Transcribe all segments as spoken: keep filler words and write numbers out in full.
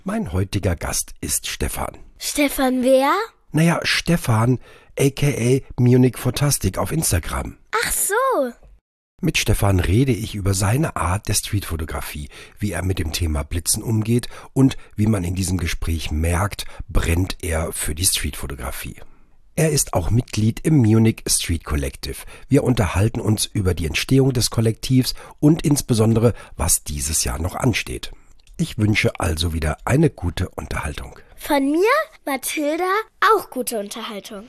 Mein heutiger Gast ist Stefan. Stefan wer? Naja, Stefan, aka Munich Fotastic auf Instagram. Ach so. Mit Stefan rede ich über seine Art der Streetfotografie, wie er mit dem Thema Blitzen umgeht und wie man in diesem Gespräch merkt, brennt er für die Streetfotografie. Er ist auch Mitglied im Munich Street Collective. Wir unterhalten uns über die Entstehung des Kollektivs und insbesondere, was dieses Jahr noch ansteht. Ich wünsche also wieder eine gute Unterhaltung. Von mir, Mathilda, auch gute Unterhaltung.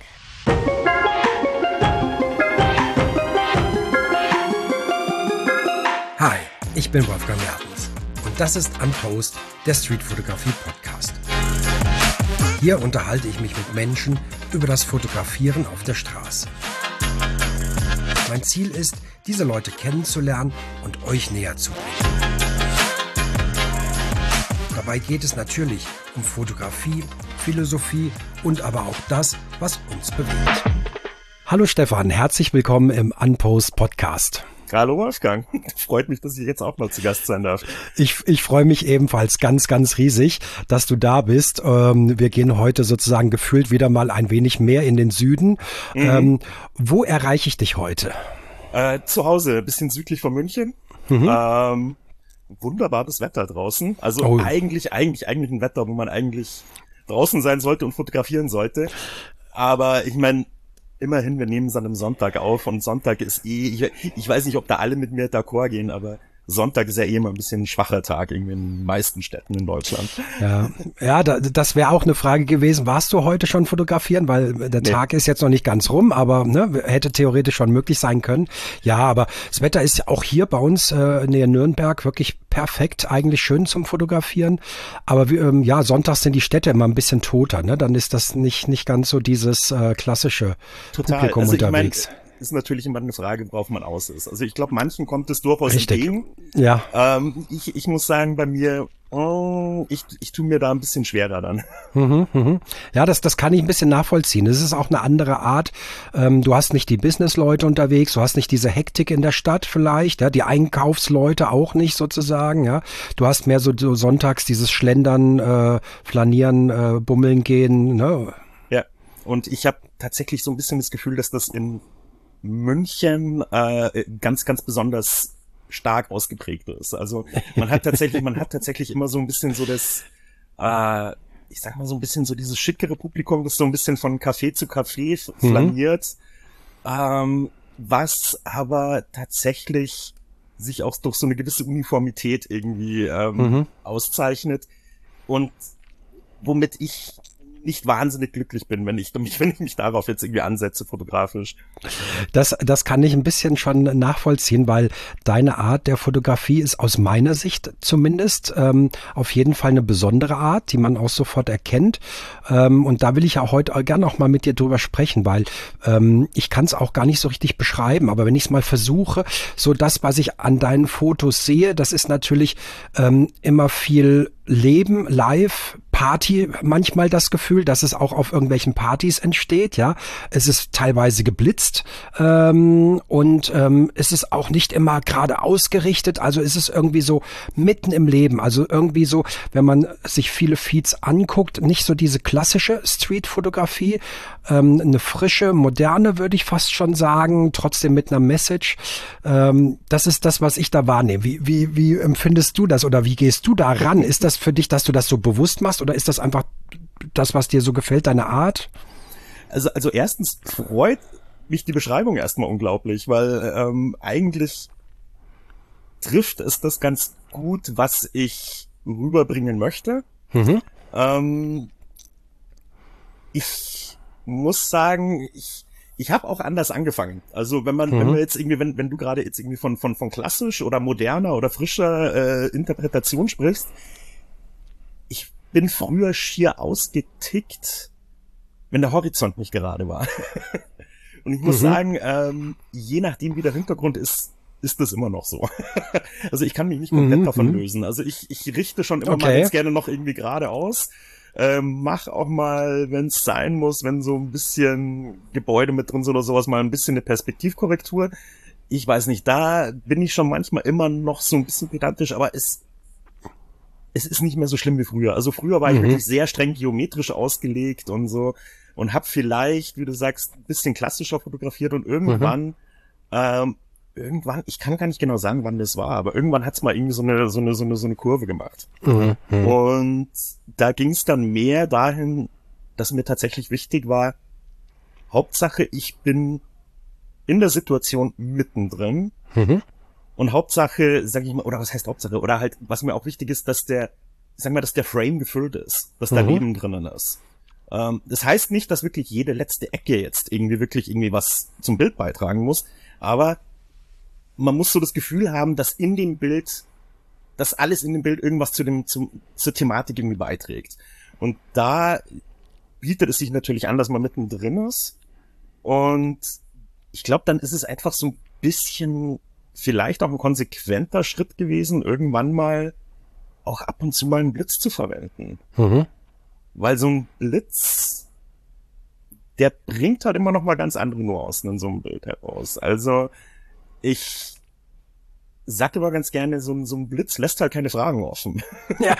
Hi, ich bin Wolfgang Mertens und das ist Unpost, der Streetfotografie-Podcast. Hier unterhalte ich mich mit Menschen über das Fotografieren auf der Straße. Mein Ziel ist, diese Leute kennenzulernen und euch näher zu bringen. Dabei geht es natürlich um Fotografie, Philosophie und aber auch das, was uns bewegt. Hallo Stefan, herzlich willkommen im Unpost Podcast. Hallo Wolfgang, freut mich, dass ich jetzt auch mal zu Gast sein darf. Ich, ich freue mich ebenfalls ganz, ganz riesig, dass du da bist. Ähm, wir gehen heute sozusagen gefühlt wieder mal ein wenig mehr in den Süden. Mhm. Ähm, wo erreiche ich dich heute? Äh, zu Hause, ein bisschen südlich von München. Mhm. Ähm, wunderbares Wetter draußen. Also oh. eigentlich, eigentlich, eigentlich ein Wetter, wo man eigentlich draußen sein sollte und fotografieren sollte. Aber ich meine, immerhin, wir nehmen es an einem Sonntag auf und Sonntag ist eh, ich, ich weiß nicht, ob da alle mit mir d'accord gehen, aber Sonntag ist ja eh immer ein bisschen ein schwacher Tag irgendwie in den meisten Städten in Deutschland. Ja, ja, da, das wäre auch eine Frage gewesen. Warst du heute schon fotografieren? Weil der nee. Tag ist jetzt noch nicht ganz rum, aber ne, hätte theoretisch schon möglich sein können. Ja, aber das Wetter ist auch hier bei uns äh, näher Nürnberg wirklich perfekt, eigentlich schön zum Fotografieren. Aber wir, ähm, ja, sonntags sind die Städte immer ein bisschen toter, ne? Dann ist das nicht nicht ganz so dieses äh, klassische Total. Publikum also unterwegs. Ich mein, ist natürlich immer eine Frage, worauf man aus ist. Also ich glaube, manchen kommt es durchaus Richtig. entgegen. Ja. Ähm, ich, ich muss sagen, bei mir, oh, ich, ich tue mir da ein bisschen schwerer dann. Mhm, mhm. Ja, das, das kann ich ein bisschen nachvollziehen. Das ist auch eine andere Art. Ähm, du hast nicht die Businessleute unterwegs, du hast nicht diese Hektik in der Stadt vielleicht, ja, die Einkaufsleute auch nicht sozusagen, ja. Du hast mehr so, so sonntags dieses Schlendern, äh, Flanieren, äh, Bummeln gehen, ne? Ja, und ich habe tatsächlich so ein bisschen das Gefühl, dass das in München äh, ganz, ganz besonders stark ausgeprägt ist. Also man hat tatsächlich, man hat tatsächlich immer so ein bisschen so das, äh, ich sag mal so ein bisschen so dieses schickere Publikum, das so ein bisschen von Café zu Café flaniert, mhm. ähm, was aber tatsächlich sich auch durch so eine gewisse Uniformität irgendwie ähm, mhm. auszeichnet und womit ich nicht wahnsinnig glücklich bin, wenn ich mich, wenn ich mich darauf jetzt irgendwie ansetze, fotografisch. Das, das kann ich ein bisschen schon nachvollziehen, weil deine Art der Fotografie ist aus meiner Sicht zumindest ähm, auf jeden Fall eine besondere Art, die man auch sofort erkennt. Ähm, und da will ich ja heute gerne auch mal mit dir drüber sprechen, weil ähm, ich kann es auch gar nicht so richtig beschreiben, aber wenn ich es mal versuche, so das, was ich an deinen Fotos sehe, das ist natürlich ähm, immer viel Leben, live, Party, manchmal das Gefühl, dass es auch auf irgendwelchen Partys entsteht, ja. Es ist teilweise geblitzt ähm, und ähm, es ist auch nicht immer gerade ausgerichtet, also es ist irgendwie so mitten im Leben, also irgendwie so, wenn man sich viele Feeds anguckt, nicht so diese klassische Street-Fotografie, ähm, eine frische, moderne, würde ich fast schon sagen, trotzdem mit einer Message. Ähm, das ist das, was ich da wahrnehme. Wie, wie, wie empfindest du das oder wie gehst du da ran? Ist das für dich, dass du das so bewusst machst oder ist das einfach das, was dir so gefällt, deine Art? Also, also erstens freut mich die Beschreibung erstmal unglaublich, weil ähm, eigentlich trifft es das ganz gut, was ich rüberbringen möchte. Mhm. Ähm, ich muss sagen, ich ich habe auch anders angefangen. Also wenn man, mhm. wenn wir jetzt irgendwie, wenn wenn du gerade jetzt irgendwie von von von klassisch oder moderner oder frischer äh, Interpretation sprichst, ich bin früher schier ausgetickt, wenn der Horizont nicht gerade war. Und ich muss mhm. sagen, ähm, je nachdem wie der Hintergrund ist, ist das immer noch so. Also ich kann mich nicht komplett mhm. davon lösen. Also ich ich richte schon immer okay. mal ganz gerne noch irgendwie gerade aus. Ähm, mach auch mal, wenn es sein muss, wenn so ein bisschen Gebäude mit drin sind oder sowas, mal ein bisschen eine Perspektivkorrektur. Ich weiß nicht, da bin ich schon manchmal immer noch so ein bisschen pedantisch, aber es es ist nicht mehr so schlimm wie früher. Also früher war ich Mhm. wirklich sehr streng geometrisch ausgelegt und so und habe vielleicht, wie du sagst, ein bisschen klassischer fotografiert und irgendwann, ähm, irgendwann, ich kann gar nicht genau sagen, wann das war, aber irgendwann hat's mal irgendwie so eine, so eine, so eine, so eine Kurve gemacht. Mhm. Mhm. Und da ging's dann mehr dahin, dass mir tatsächlich wichtig war, Hauptsache, ich bin in der Situation mittendrin. Mhm. Und Hauptsache, sag ich mal, oder was heißt Hauptsache? Oder halt, was mir auch wichtig ist, dass der, sag mal, dass der Frame gefüllt ist, dass da Mhm. Leben drinnen ist. Ähm, das heißt nicht, dass wirklich jede letzte Ecke jetzt irgendwie wirklich irgendwie was zum Bild beitragen muss, aber man muss so das Gefühl haben, dass in dem Bild, dass alles in dem Bild irgendwas zu dem, zum, zur Thematik irgendwie beiträgt. Und da bietet es sich natürlich an, dass man mittendrin ist. Und ich glaube, dann ist es einfach so ein bisschen vielleicht auch ein konsequenter Schritt gewesen, irgendwann mal auch ab und zu mal einen Blitz zu verwenden. Mhm. Weil so ein Blitz, der bringt halt immer noch mal ganz andere Nuancen in so einem Bild heraus. Also ich sag immer ganz gerne, so ein, so ein Blitz lässt halt keine Fragen offen. Ja,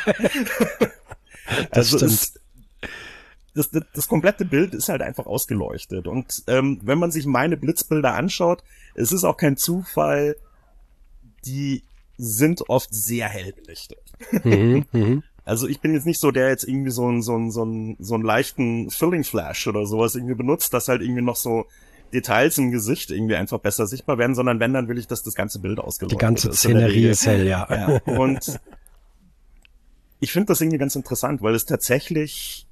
das Also stimmt. es, das, das, das komplette Bild ist halt einfach ausgeleuchtet. Und ähm, wenn man sich meine Blitzbilder anschaut, es ist auch kein Zufall, die sind oft sehr hell belichtet. Mhm. Mhm. Also ich bin jetzt nicht so, der jetzt irgendwie so einen so einen so einen so einen leichten Filling Flash oder sowas irgendwie benutzt, dass halt irgendwie noch so Details im Gesicht irgendwie einfach besser sichtbar werden, sondern wenn, dann will ich, dass das ganze Bild ausgeleuchtet Die ganze ist. in der Szenerie Regel. ist hell, ja. Ja, und ich finde das irgendwie ganz interessant, weil es tatsächlich,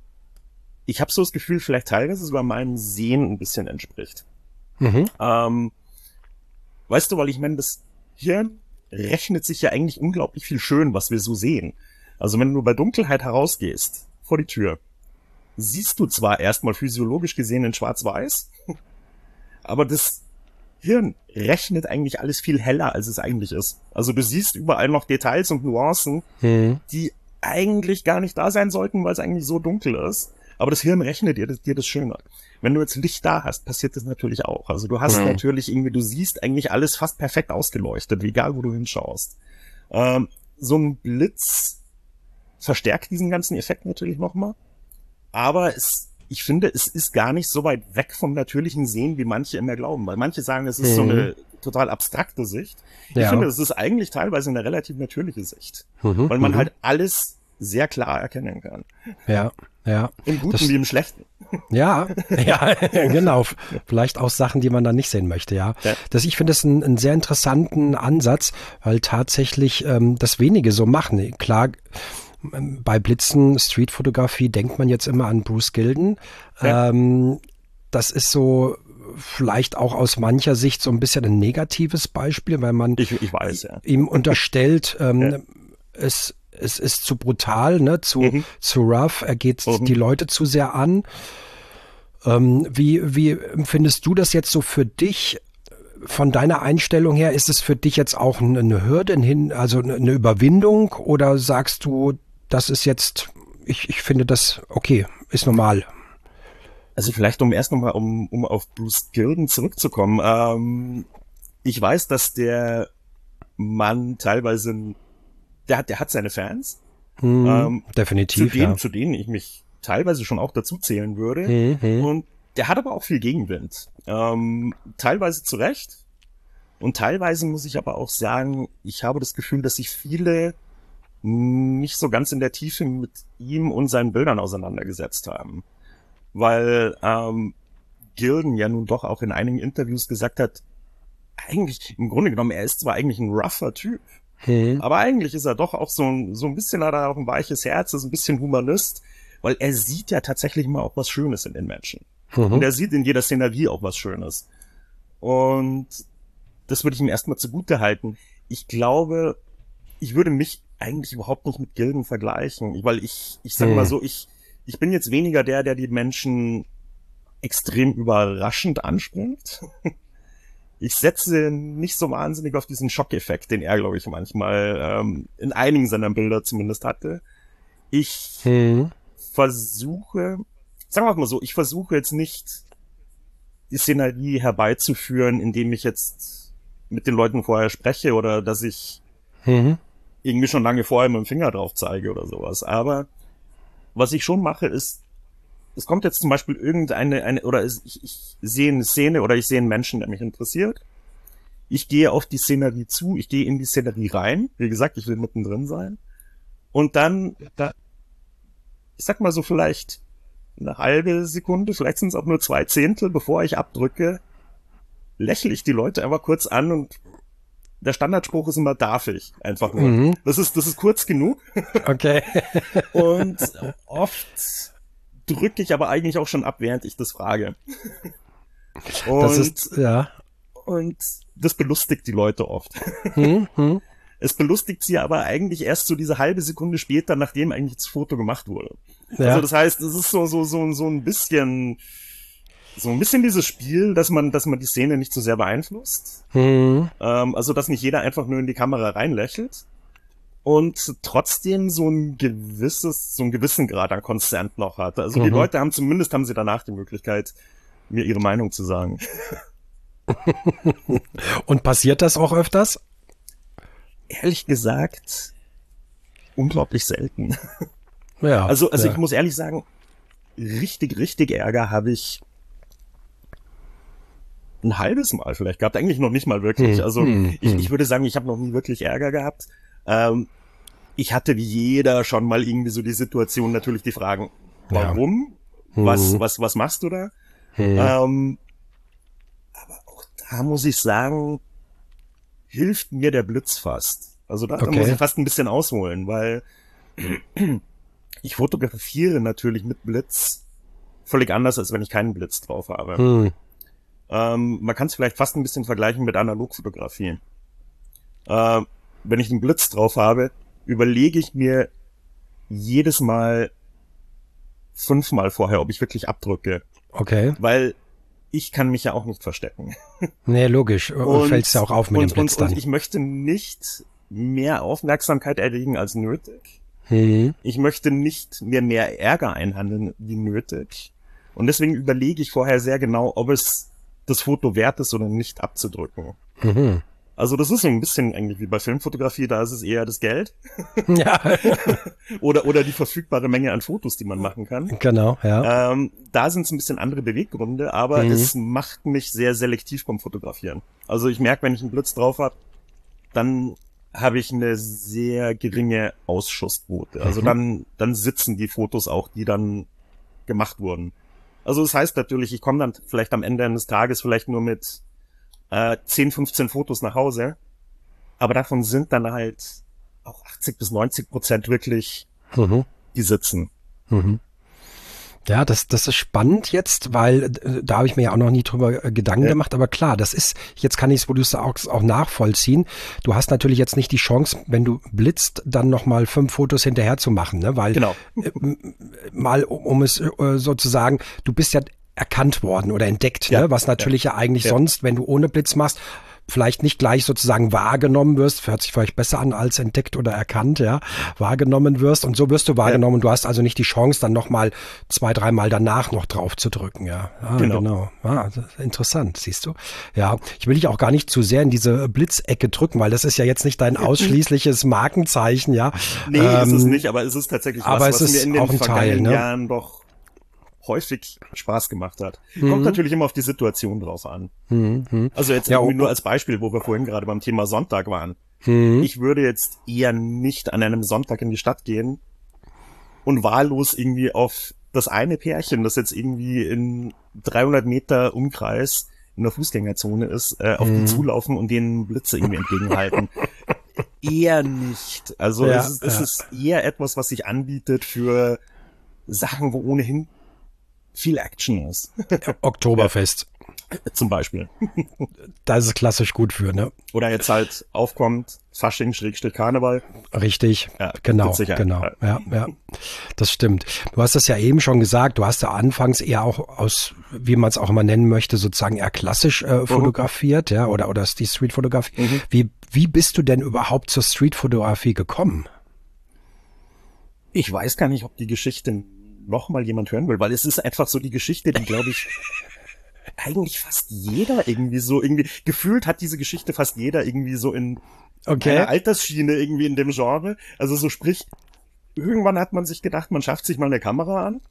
ich habe so das Gefühl, vielleicht teilweise sogar meinem Sehen ein bisschen entspricht. Mhm. Ähm, weißt du, weil ich meine, das Hirn rechnet sich ja eigentlich unglaublich viel schön, was wir so sehen. Also wenn du bei Dunkelheit herausgehst, vor die Tür, siehst du zwar erstmal physiologisch gesehen in Schwarz-Weiß, aber das Hirn rechnet eigentlich alles viel heller, als es eigentlich ist. Also du siehst überall noch Details und Nuancen, Mhm. die eigentlich gar nicht da sein sollten, weil es eigentlich so dunkel ist. Aber das Hirn rechnet dir das, dir das schöner. Wenn du jetzt Licht da hast, passiert das natürlich auch. Also du hast Mhm. natürlich irgendwie, du siehst eigentlich alles fast perfekt ausgeleuchtet, egal wo du hinschaust. Ähm, so ein Blitz verstärkt diesen ganzen Effekt natürlich nochmal. Aber es, ich finde, es ist gar nicht so weit weg vom natürlichen Sehen, wie manche immer glauben. Weil manche sagen, es ist so Mhm. eine total abstrakte Sicht. Ich Ja. finde, es ist eigentlich teilweise eine relativ natürliche Sicht. Mhm. Weil man Mhm. halt alles sehr klar erkennen kann. Ja, ja. Im Guten Das- wie im Schlechten. Ja, ja, genau. Vielleicht auch Sachen, die man dann nicht sehen möchte, ja. Ja. Das, ich finde das einen, einen sehr interessanten Ansatz, weil tatsächlich ähm, das wenige so machen. Klar, ähm, bei Blitzen, Streetfotografie denkt man jetzt immer an Bruce Gilden. Ja. Ähm, das ist so vielleicht auch aus mancher Sicht so ein bisschen ein negatives Beispiel, weil man Ich, ich weiß, ja. ihm unterstellt, ähm, Ja. es, es ist zu brutal, ne, zu, Mhm. zu rough, er geht Mhm. die Leute zu sehr an. Ähm, wie, wie empfindest du das jetzt so für dich? Von deiner Einstellung her, ist es für dich jetzt auch eine eine Hürde, ein hin, also eine eine Überwindung, oder sagst du, das ist jetzt, ich, ich finde das okay, ist normal? Also vielleicht um erst nochmal, um, um auf Bruce Gilden zurückzukommen. Ähm, ich weiß, dass der Mann teilweise, ein- der hat, der hat seine Fans, Hm, Ähm, zu definitiv, denen, ja. zu denen ich mich teilweise schon auch dazu zählen würde. Hm, hm. Und der hat aber auch viel Gegenwind. Ähm, teilweise zu Recht. Und teilweise muss ich aber auch sagen, ich habe das Gefühl, dass sich viele nicht so ganz in der Tiefe mit ihm und seinen Bildern auseinandergesetzt haben. Weil ähm, Gilden ja nun doch auch in einigen Interviews gesagt hat, eigentlich, im Grunde genommen, er ist zwar eigentlich ein rougher Typ, Hm. aber eigentlich ist er doch auch so ein, so ein bisschen, hat er auch ein weiches Herz, ist ein bisschen Humanist, weil er sieht ja tatsächlich mal auch was Schönes in den Menschen. Und Mhm. er sieht in jeder Szenerie auch was Schönes. Und das würde ich ihm erstmal zugute halten. Ich glaube, ich würde mich eigentlich überhaupt nicht mit Gilden vergleichen, weil ich, ich sag Hm. mal so, ich, ich bin jetzt weniger der, der die Menschen extrem überraschend anspringt. Ich setze nicht so wahnsinnig auf diesen Schockeffekt, den er, glaube ich, manchmal ähm, in einigen seiner Bilder zumindest hatte. Ich Hm. versuche, sagen wir mal so, ich versuche jetzt nicht die Szenerie herbeizuführen, indem ich jetzt mit den Leuten vorher spreche oder dass ich Mhm. irgendwie schon lange vorher mit dem Finger drauf zeige oder sowas. Aber was ich schon mache, ist, es kommt jetzt zum Beispiel irgendeine, eine, oder es, ich, ich sehe eine Szene oder ich sehe einen Menschen, der mich interessiert. Ich gehe auf die Szenerie zu, ich gehe in die Szenerie rein. Wie gesagt, ich will mittendrin sein. Und dann, da, ich sag mal so vielleicht eine halbe Sekunde, vielleicht sind es auch nur zwei Zehntel, bevor ich abdrücke, lächle ich die Leute einfach kurz an und der Standardspruch ist immer, darf ich? Einfach nur. Mhm. Das ist, das ist kurz genug. Okay. Und oft drücke ich aber eigentlich auch schon ab, während ich das frage. Und, das ist, ja. Und das belustigt die Leute oft. Hm, hm. Es belustigt sie aber eigentlich erst so diese halbe Sekunde später, nachdem eigentlich das Foto gemacht wurde. Ja. Also das heißt, es ist so, so, so, so ein bisschen, so ein bisschen dieses Spiel, dass man, dass man die Szene nicht so sehr beeinflusst. Hm. Ähm, also, dass nicht jeder einfach nur in die Kamera reinlächelt. Und trotzdem so ein gewisses, so einen gewissen Grad an Consent noch hat. Also mhm. die Leute haben zumindest, haben sie danach die Möglichkeit, mir ihre Meinung zu sagen. Und passiert das auch öfters? Ehrlich gesagt, unglaublich selten. Ja. Also, also ja. ich muss ehrlich sagen, richtig, richtig Ärger habe ich ein halbes Mal vielleicht gehabt. Eigentlich noch nicht mal wirklich. Hm, Also hm, ich, hm. ich würde sagen, ich habe noch nie wirklich Ärger gehabt. Ähm, ich hatte wie jeder schon mal irgendwie so die Situation, natürlich die Fragen, warum? Ja. Was, hm. was, was machst du da? Hm. Ähm, aber auch da muss ich sagen, hilft mir der Blitz fast. Also da, Okay. da muss ich fast ein bisschen ausholen, weil ich fotografiere natürlich mit Blitz völlig anders, als wenn ich keinen Blitz drauf habe. Hm. Ähm, man kann es vielleicht fast ein bisschen vergleichen mit Analogfotografie. Äh, wenn ich einen Blitz drauf habe, überlege ich mir jedes Mal fünfmal vorher, ob ich wirklich abdrücke. Okay. Weil ich kann mich ja auch nicht verstecken. Nee, logisch. Und fällt's ja auch auf mit und, dem Blitz und, dann. Und ich möchte nicht mehr Aufmerksamkeit erregen als nötig. Hm. Ich möchte nicht mir mehr Ärger einhandeln wie nötig. Und deswegen überlege ich vorher sehr genau, ob es das Foto wert ist oder nicht abzudrücken. Mhm. Also das ist so ein bisschen eigentlich wie bei Filmfotografie, da ist es eher das Geld. Ja. oder, oder die verfügbare Menge an Fotos, die man machen kann. Genau, ja. Ähm, da sind es ein bisschen andere Beweggründe, aber Mhm. es macht mich sehr selektiv beim Fotografieren. Also ich merke, wenn ich einen Blitz drauf habe, dann habe ich eine sehr geringe Ausschussquote. Also Mhm. dann, dann sitzen die Fotos auch, die dann gemacht wurden. Also das heißt natürlich, ich komme dann vielleicht am Ende eines Tages vielleicht nur mit äh, zehn, fünfzehn Fotos nach Hause, aber davon sind dann halt auch achtzig bis neunzig Prozent wirklich, Mhm. die sitzen. Mhm. Ja, das, das ist spannend jetzt, weil äh, da habe ich mir ja auch noch nie drüber äh, Gedanken Ja. gemacht, aber klar, das ist, jetzt kann ich es, wo du es auch, auch nachvollziehen. Du hast natürlich jetzt nicht die Chance, wenn du blitzt, dann nochmal fünf Fotos hinterher zu machen, ne? Weil Genau. äh, m- mal, um, um es äh, sozusagen, du bist ja erkannt worden oder entdeckt, Ja. ne? Was natürlich ja, eigentlich Ja. sonst, wenn du ohne Blitz machst, vielleicht nicht gleich sozusagen wahrgenommen wirst, hört sich vielleicht besser an als entdeckt oder erkannt, ja, wahrgenommen wirst und so wirst du wahrgenommen und du hast also nicht die Chance, dann nochmal zwei, dreimal danach noch drauf zu drücken, ja. Ah, Genau. genau. Ah, das ist interessant, siehst du. Ja, ich will dich auch gar nicht zu sehr in diese Blitzecke drücken, weil das ist ja jetzt nicht dein ausschließliches Markenzeichen, ja. Nee, ist es Ähm, nicht, aber es ist tatsächlich aber was, es was ist mir in den auch ein Teil, vergangenen ne? Jahren doch häufig Spaß gemacht hat. Mhm. Kommt natürlich immer auf die Situation drauf an. Mhm, mhm. Also jetzt Ja, irgendwie oh, nur als Beispiel, wo wir vorhin gerade beim Thema Sonntag waren. Mhm. Ich würde jetzt eher nicht an einem Sonntag in die Stadt gehen und wahllos irgendwie auf das eine Pärchen, das jetzt irgendwie in dreihundert Meter Umkreis in der Fußgängerzone ist, äh, auf die zulaufen und denen Blitze irgendwie entgegenhalten. Eher nicht. Also Ja, es, ist, es ja. ist eher etwas, was sich anbietet für Sachen, wo ohnehin viel Action ist. Oktoberfest. Zum Beispiel. Da ist es klassisch gut für, ne? Oder jetzt halt aufkommt, Fasching, Schrägstrich, Karneval. Richtig, Ja, genau, mit Sicherheit. genau, ja, ja, das stimmt. Du hast das ja eben schon gesagt, du hast ja anfangs eher auch aus, wie man es auch immer nennen möchte, sozusagen eher klassisch äh, fotografiert, ja, oder oder die Streetfotografie. Mhm. Wie wie bist du denn überhaupt zur Streetfotografie gekommen? Ich weiß gar nicht, ob die Geschichte noch mal jemand hören will, weil es ist einfach so die Geschichte, die, glaube ich, eigentlich fast jeder irgendwie so, irgendwie, gefühlt hat diese Geschichte fast jeder irgendwie so in okay. einer Altersschiene irgendwie in dem Genre. Also so sprich, irgendwann hat man sich gedacht, man schafft sich mal eine Kamera an.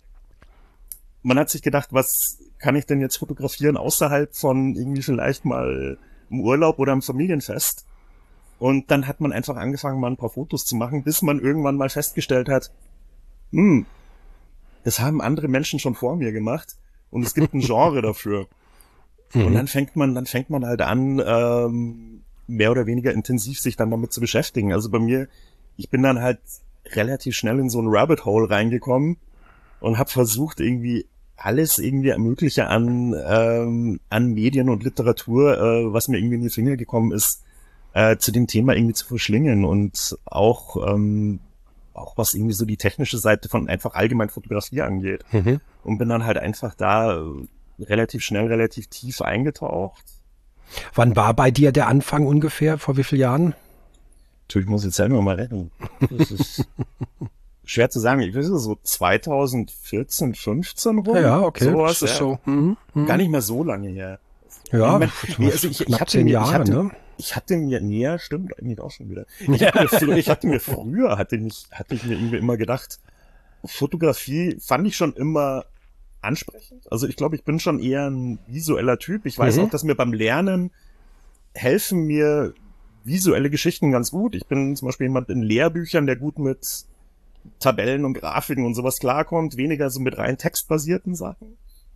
Man hat sich gedacht, was kann ich denn jetzt fotografieren außerhalb von irgendwie vielleicht mal im Urlaub oder im Familienfest? Und dann hat man einfach angefangen, mal ein paar Fotos zu machen, bis man irgendwann mal festgestellt hat, hm, das haben andere Menschen schon vor mir gemacht und es gibt ein Genre dafür. Mhm. Und dann fängt man, dann fängt man halt an, ähm, mehr oder weniger intensiv sich dann damit zu beschäftigen. Also bei mir, ich bin dann halt relativ schnell in so ein Rabbit Hole reingekommen und habe versucht, irgendwie alles irgendwie Mögliche an ähm, an Medien und Literatur, äh, was mir irgendwie in die Finger gekommen ist, äh, zu dem Thema irgendwie zu verschlingen und auch ähm, auch was irgendwie so die technische Seite von einfach allgemein Fotografie angeht. Mhm. Und bin dann halt einfach da relativ schnell, relativ tief eingetaucht. Wann war bei dir der Anfang ungefähr? Vor wie vielen Jahren? Ich muss jetzt selber mal rechnen. Das ist schwer zu sagen. Ich weiß es so zwanzig vierzehn, fünfzehn rum. Ja, ja, okay. Sowas, das ist ja. so. Mhm. Gar nicht mehr so lange her. Ja, ich mein, also ich, knapp ich zehn mir, Jahre, ich hatte, ne? Ich hatte mir, nee, ja, stimmt eigentlich auch schon wieder. Ich, ja. hatte, mir, ich hatte mir früher, hatte, mich, hatte ich mir irgendwie immer gedacht, Fotografie fand ich schon immer ansprechend. Also ich glaube, ich bin schon eher ein visueller Typ. Ich weiß mhm. auch, dass mir beim Lernen helfen mir visuelle Geschichten ganz gut. Ich bin zum Beispiel jemand in Lehrbüchern, der gut mit Tabellen und Grafiken und sowas klarkommt, weniger so mit rein textbasierten Sachen.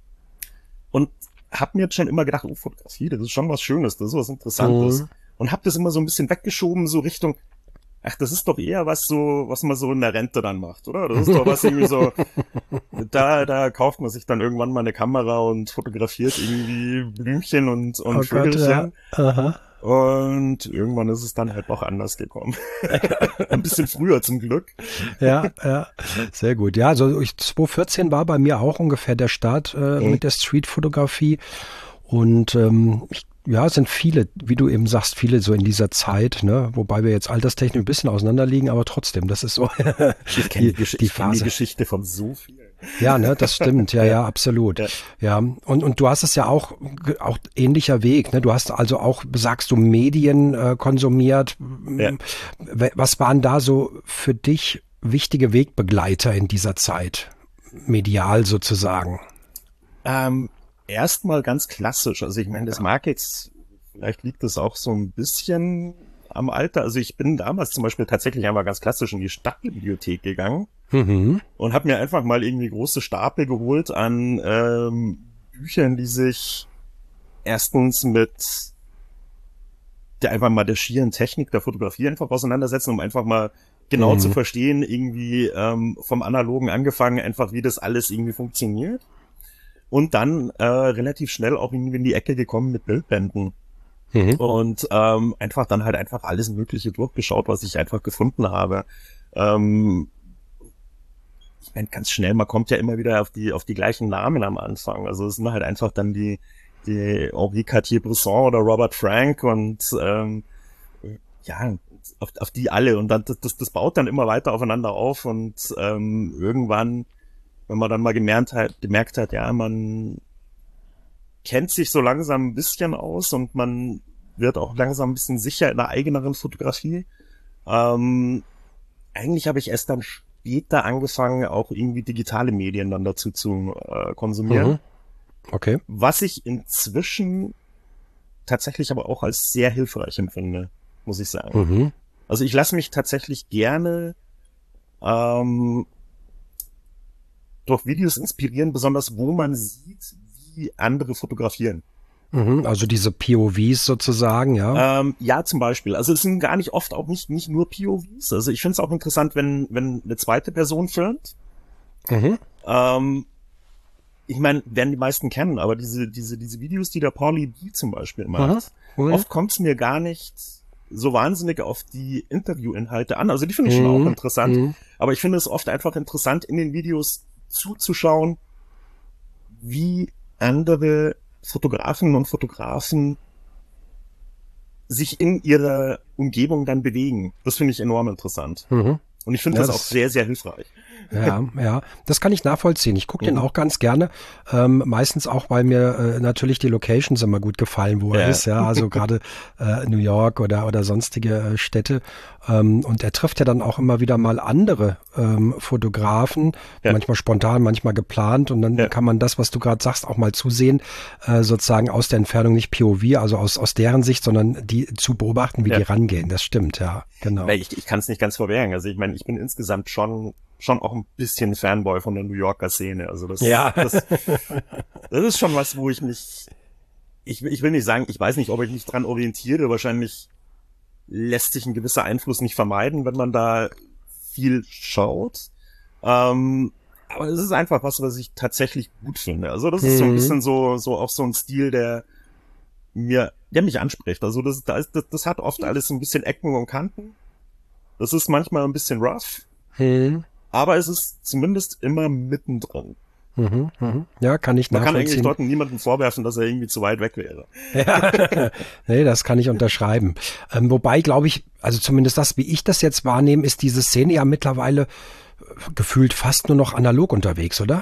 Und hab mir jetzt schon immer gedacht, oh, Fotografie, das ist schon was Schönes, das ist was Interessantes. Mhm. Und hab das immer so ein bisschen weggeschoben, so Richtung, ach, das ist doch eher was so, was man so in der Rente dann macht, oder? Das ist doch was irgendwie so, da, da kauft man sich dann irgendwann mal eine Kamera und fotografiert irgendwie Blümchen und, und oh Vögelchen. Gott, ja. Aha. Und irgendwann ist es dann halt auch anders gekommen. Ein bisschen früher zum Glück. Ja, ja, sehr gut. Ja, also ich, zwanzig vierzehn war bei mir auch ungefähr der Start äh, mhm. mit der Streetfotografie. Und ähm, ich, ja, es sind viele, wie du eben sagst, viele so in dieser Zeit, ne, wobei wir jetzt alterstechnisch ein bisschen auseinander liegen, aber trotzdem, das ist so ich kenne die, die, die, kenn die Geschichte von so vielen. Ja, ne, das stimmt, ja, ja, absolut. Ja, ja. Und, und du hast es ja auch, auch ähnlicher Weg, ne? Du hast also auch, sagst du, Medien äh, konsumiert. Ja. Was waren da so für dich wichtige Wegbegleiter in dieser Zeit, medial sozusagen? Ähm, erstmal ganz klassisch. Also ich meine, das mag jetzt, vielleicht liegt das auch so ein bisschen am Alter. Also ich bin damals zum Beispiel tatsächlich einmal ganz klassisch in die Stadtbibliothek gegangen. Mhm. Und habe mir einfach mal irgendwie große Stapel geholt an ähm, Büchern, die sich erstens mit der einfach mal der schieren Technik der Fotografie einfach auseinandersetzen, um einfach mal genau mhm. zu verstehen, irgendwie ähm, vom Analogen angefangen, einfach wie das alles irgendwie funktioniert. Und dann äh, relativ schnell auch irgendwie in die Ecke gekommen mit Bildbänden. Mhm. Und ähm, einfach dann halt einfach alles Mögliche durchgeschaut, was ich einfach gefunden habe. Ähm, ich meine, ganz schnell, man kommt ja immer wieder auf die auf die gleichen Namen am Anfang. Also es sind halt einfach dann die die Henri Cartier-Bresson oder Robert Frank und ähm, ja, auf, auf die alle. Und dann das, das baut dann immer weiter aufeinander auf und ähm, irgendwann, wenn man dann mal gemerkt hat, gemerkt hat, ja, man kennt sich so langsam ein bisschen aus und man wird auch langsam ein bisschen sicher in der eigeneren Fotografie. Ähm, eigentlich habe ich erst dann später angefangen, auch irgendwie digitale Medien dann dazu zu äh, konsumieren. Mhm. Okay. Was ich inzwischen tatsächlich aber auch als sehr hilfreich empfinde, muss ich sagen. Mhm. Also ich lasse mich tatsächlich gerne ähm, durch Videos inspirieren, besonders wo man sieht, wie andere fotografieren. Mhm, also diese P O Vs sozusagen, ja? Ähm, ja, zum Beispiel. Also es sind gar nicht oft auch nicht nicht nur P O Vs. Also ich finde es auch interessant, wenn wenn eine zweite Person filmt. Mhm. Ähm, ich meine, werden die meisten kennen, aber diese diese diese Videos, die der Pauly B zum Beispiel macht, mhm. oft kommt es mir gar nicht so wahnsinnig auf die Interviewinhalte an. Also die finde ich mhm. schon auch interessant. Mhm. Aber ich finde es oft einfach interessant, in den Videos zuzuschauen, wie andere Fotografen und Fotografen sich in ihrer Umgebung dann bewegen. Das finde ich enorm interessant. Mhm. Und ich finde ja, das, das auch sehr, sehr hilfreich. Ja, ja, das kann ich nachvollziehen. Ich gucke den Mhm. auch ganz gerne. Ähm, meistens auch, weil mir äh, natürlich die Locations immer gut gefallen, wo er Ja. ist. Ja, also gerade äh, New York oder oder sonstige äh, Städte. Ähm, und er trifft ja dann auch immer wieder mal andere ähm, Fotografen, Ja. manchmal spontan, manchmal geplant. Und dann Ja. kann man das, was du gerade sagst, auch mal zusehen, äh, sozusagen aus der Entfernung, nicht P O V, also aus aus deren Sicht, sondern die zu beobachten, wie Ja. die rangehen. Das stimmt, ja, genau. Weil ich, ich kann es nicht ganz verwehren. Also ich meine, ich bin insgesamt schon schon auch ein bisschen Fanboy von der New Yorker Szene. Also das, Ja. das, das ist schon was, wo ich mich, ich, will- ich will nicht sagen, ich weiß nicht, ob ich mich dran orientiere. Wahrscheinlich lässt sich ein gewisser Einfluss nicht vermeiden, wenn man da viel schaut. Ähm, aber es ist einfach was, was ich tatsächlich gut finde. Also das ist so ein Mhm. bisschen so, so auch so ein Stil, der mir, der mich anspricht. Also das, da ist, das, das hat oft alles ein bisschen Ecken und Kanten. Das ist manchmal ein bisschen rough, Mhm. aber es ist zumindest immer mittendrin. Mhm, mhm. Ja, kann ich Man kann eigentlich nachvollziehen. dort niemandem vorwerfen, dass er irgendwie zu weit weg wäre. Ja, nee, das kann ich unterschreiben. Ähm, wobei, glaube ich, also zumindest das, wie ich das jetzt wahrnehme, ist diese Szene ja mittlerweile äh, gefühlt fast nur noch analog unterwegs, oder?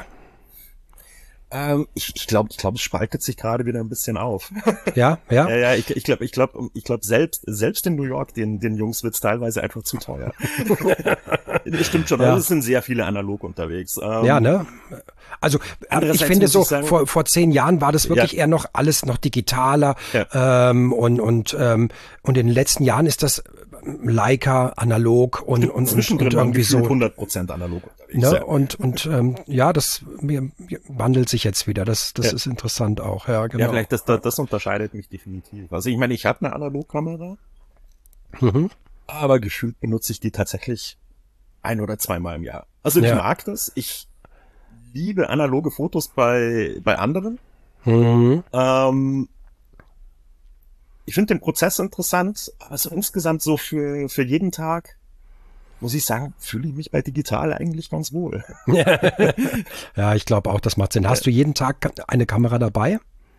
Ähm, ich ich glaube, ich glaube, es spaltet sich gerade wieder ein bisschen auf. Ja, ja. Ja, ja, ich ich glaube, ich glaube, ich glaube selbst selbst in New York, den den Jungs wird's teilweise einfach zu teuer. Das stimmt schon. Ja. Also es sind sehr viele analog unterwegs. Ähm, Ja, ne? Also ich Andererseits finde muss so, ich sagen- vor, vor zehn Jahren war das wirklich Ja. eher noch alles noch digitaler Ja. ähm, und und ähm, und in den letzten Jahren ist das ähm, Leica, analog und und, und, Zwischendrin und waren irgendwie gefühlt so. hundert Prozent analog unterwegs. Ne? Ja. Und und ähm, ja, das mir, mir wandelt sich jetzt wieder. Das das Ja. ist interessant auch. Ja, genau. Ja, vielleicht das, das, das unterscheidet mich definitiv. Also ich meine, ich habe eine Analogkamera, Mhm. aber gefühlt benutze ich die tatsächlich ein oder zweimal im Jahr. Also ich Ja. mag das. Ich liebe analoge Fotos bei bei anderen. Mhm. Ähm, ich finde den Prozess interessant, aber so insgesamt so für für jeden Tag muss ich sagen, fühle ich mich bei digital eigentlich ganz wohl. Ja, ich glaube auch, das macht Sinn. Hast du jeden Tag eine Kamera dabei?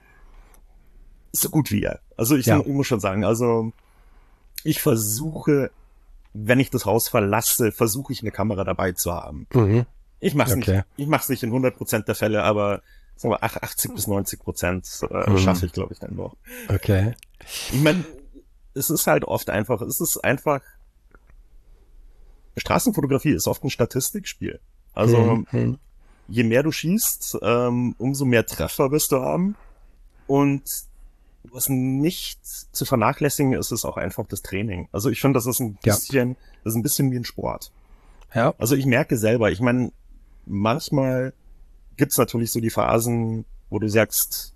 So gut wie ja. Also ich, Ja. ich muss schon sagen, also ich versuche, wenn ich das Haus verlasse, versuche ich eine Kamera dabei zu haben. Mhm. Ich mach's Okay. nicht, ich mach's nicht in hundert Prozent der Fälle, aber sagen wir ach- achtzig bis neunzig Prozent äh, Mhm. schaffe ich, glaube ich, dann noch. Okay. Ich meine, es ist halt oft einfach, es ist einfach, Straßenfotografie ist oft ein Statistikspiel. Also Mhm. je mehr du schießt, ähm, umso mehr Treffer wirst du haben. Und was nicht zu vernachlässigen ist, ist auch einfach das Training. Also ich finde, das ist ein Ja. bisschen, das ist ein bisschen wie ein Sport. Ja. Also ich merke selber, ich meine, manchmal gibt's natürlich so die Phasen, wo du sagst,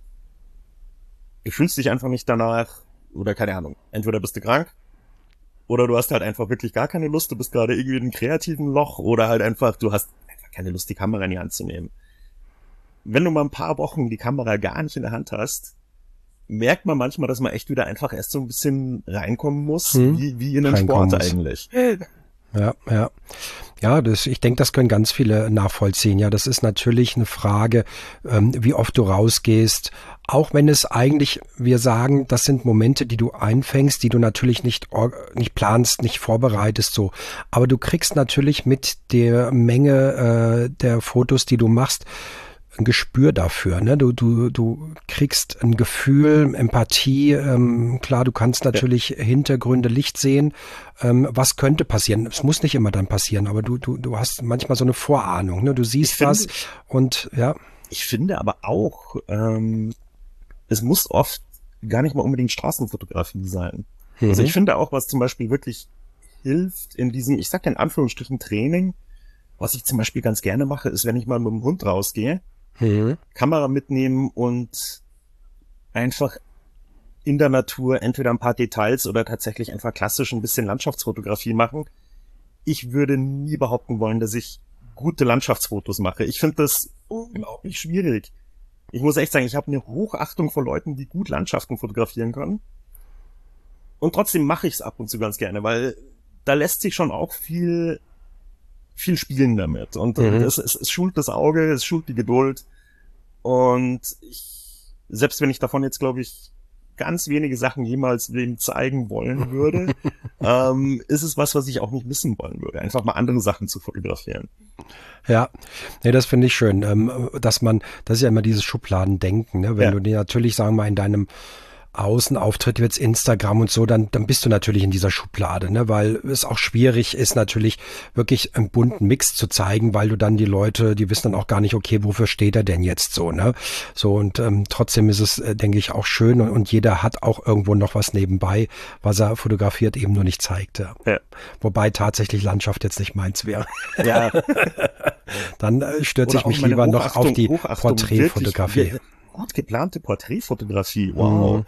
du fühlst dich einfach nicht danach, oder keine Ahnung, entweder bist du krank, oder du hast halt einfach wirklich gar keine Lust, du bist gerade irgendwie in einem kreativen Loch, oder halt einfach, du hast einfach keine Lust, die Kamera in die Hand zu nehmen. Wenn du mal ein paar Wochen die Kamera gar nicht in der Hand hast, merkt man manchmal, dass man echt wieder einfach erst so ein bisschen reinkommen muss, Hm. wie, wie in den Reinkommen Sport muss. eigentlich. Ja, ja. Ja, das, ich denke, das können ganz viele nachvollziehen. Ja, das ist natürlich eine Frage, ähm, wie oft du rausgehst. Auch wenn es eigentlich, wir sagen, das sind Momente, die du einfängst, die du natürlich nicht, or- nicht planst, nicht vorbereitest, so. Aber du kriegst natürlich mit der Menge äh, der Fotos, die du machst, ein Gespür dafür, ne? Du, du, du kriegst ein Gefühl, Empathie, ähm, klar, du kannst natürlich Hintergründe, Licht sehen, ähm, was könnte passieren. Es muss nicht immer dann passieren, aber du, du, du hast manchmal so eine Vorahnung, ne? Du siehst Ich finde- was und ja, Ich finde aber auch, ähm, es muss oft gar nicht mal unbedingt Straßenfotografie sein. Also ich finde auch, was zum Beispiel wirklich hilft in diesem, ich sag in Anführungsstrichen Training, was ich zum Beispiel ganz gerne mache, ist, wenn ich mal mit dem Hund rausgehe, mhm. Kamera mitnehmen und einfach in der Natur entweder ein paar Details oder tatsächlich einfach klassisch ein bisschen Landschaftsfotografie machen. Ich würde nie behaupten wollen, dass ich gute Landschaftsfotos mache. Ich finde das unglaublich schwierig. Ich muss echt sagen, ich habe eine Hochachtung vor Leuten, die gut Landschaften fotografieren können. Und trotzdem mache ich es ab und zu ganz gerne, weil da lässt sich schon auch viel viel spielen damit. Und Mhm. es, es, es schult das Auge, es schult die Geduld. Und ich, selbst wenn ich davon jetzt, glaube ich, ganz wenige Sachen jemals wem zeigen wollen würde, ähm, ist es was, was ich auch nicht missen wollen würde. Einfach mal andere Sachen zu fotografieren. Ja, nee, das finde ich schön, ähm, dass man, das ist ja immer dieses Schubladendenken, ne? Wenn Ja. du dir natürlich, sagen wir mal, in deinem Außenauftritt, jetzt Instagram und so, dann, dann bist du natürlich in dieser Schublade, ne, weil es auch schwierig ist, natürlich wirklich einen bunten Mix zu zeigen, weil du dann die Leute, die wissen dann auch gar nicht, okay, wofür steht er denn jetzt so, ne? So, und ähm, trotzdem ist es, äh, denke ich, auch schön und, und jeder hat auch irgendwo noch was nebenbei, was er fotografiert, eben nur nicht zeigt. Ja. Ja. Wobei tatsächlich Landschaft jetzt nicht meins wäre. Ja. Dann äh, stürze Oder ich mich auch meine lieber noch Hochachtung- auf die Hochachtung, Porträtfotografie. wirklich, gut geplante Porträtfotografie. Wow.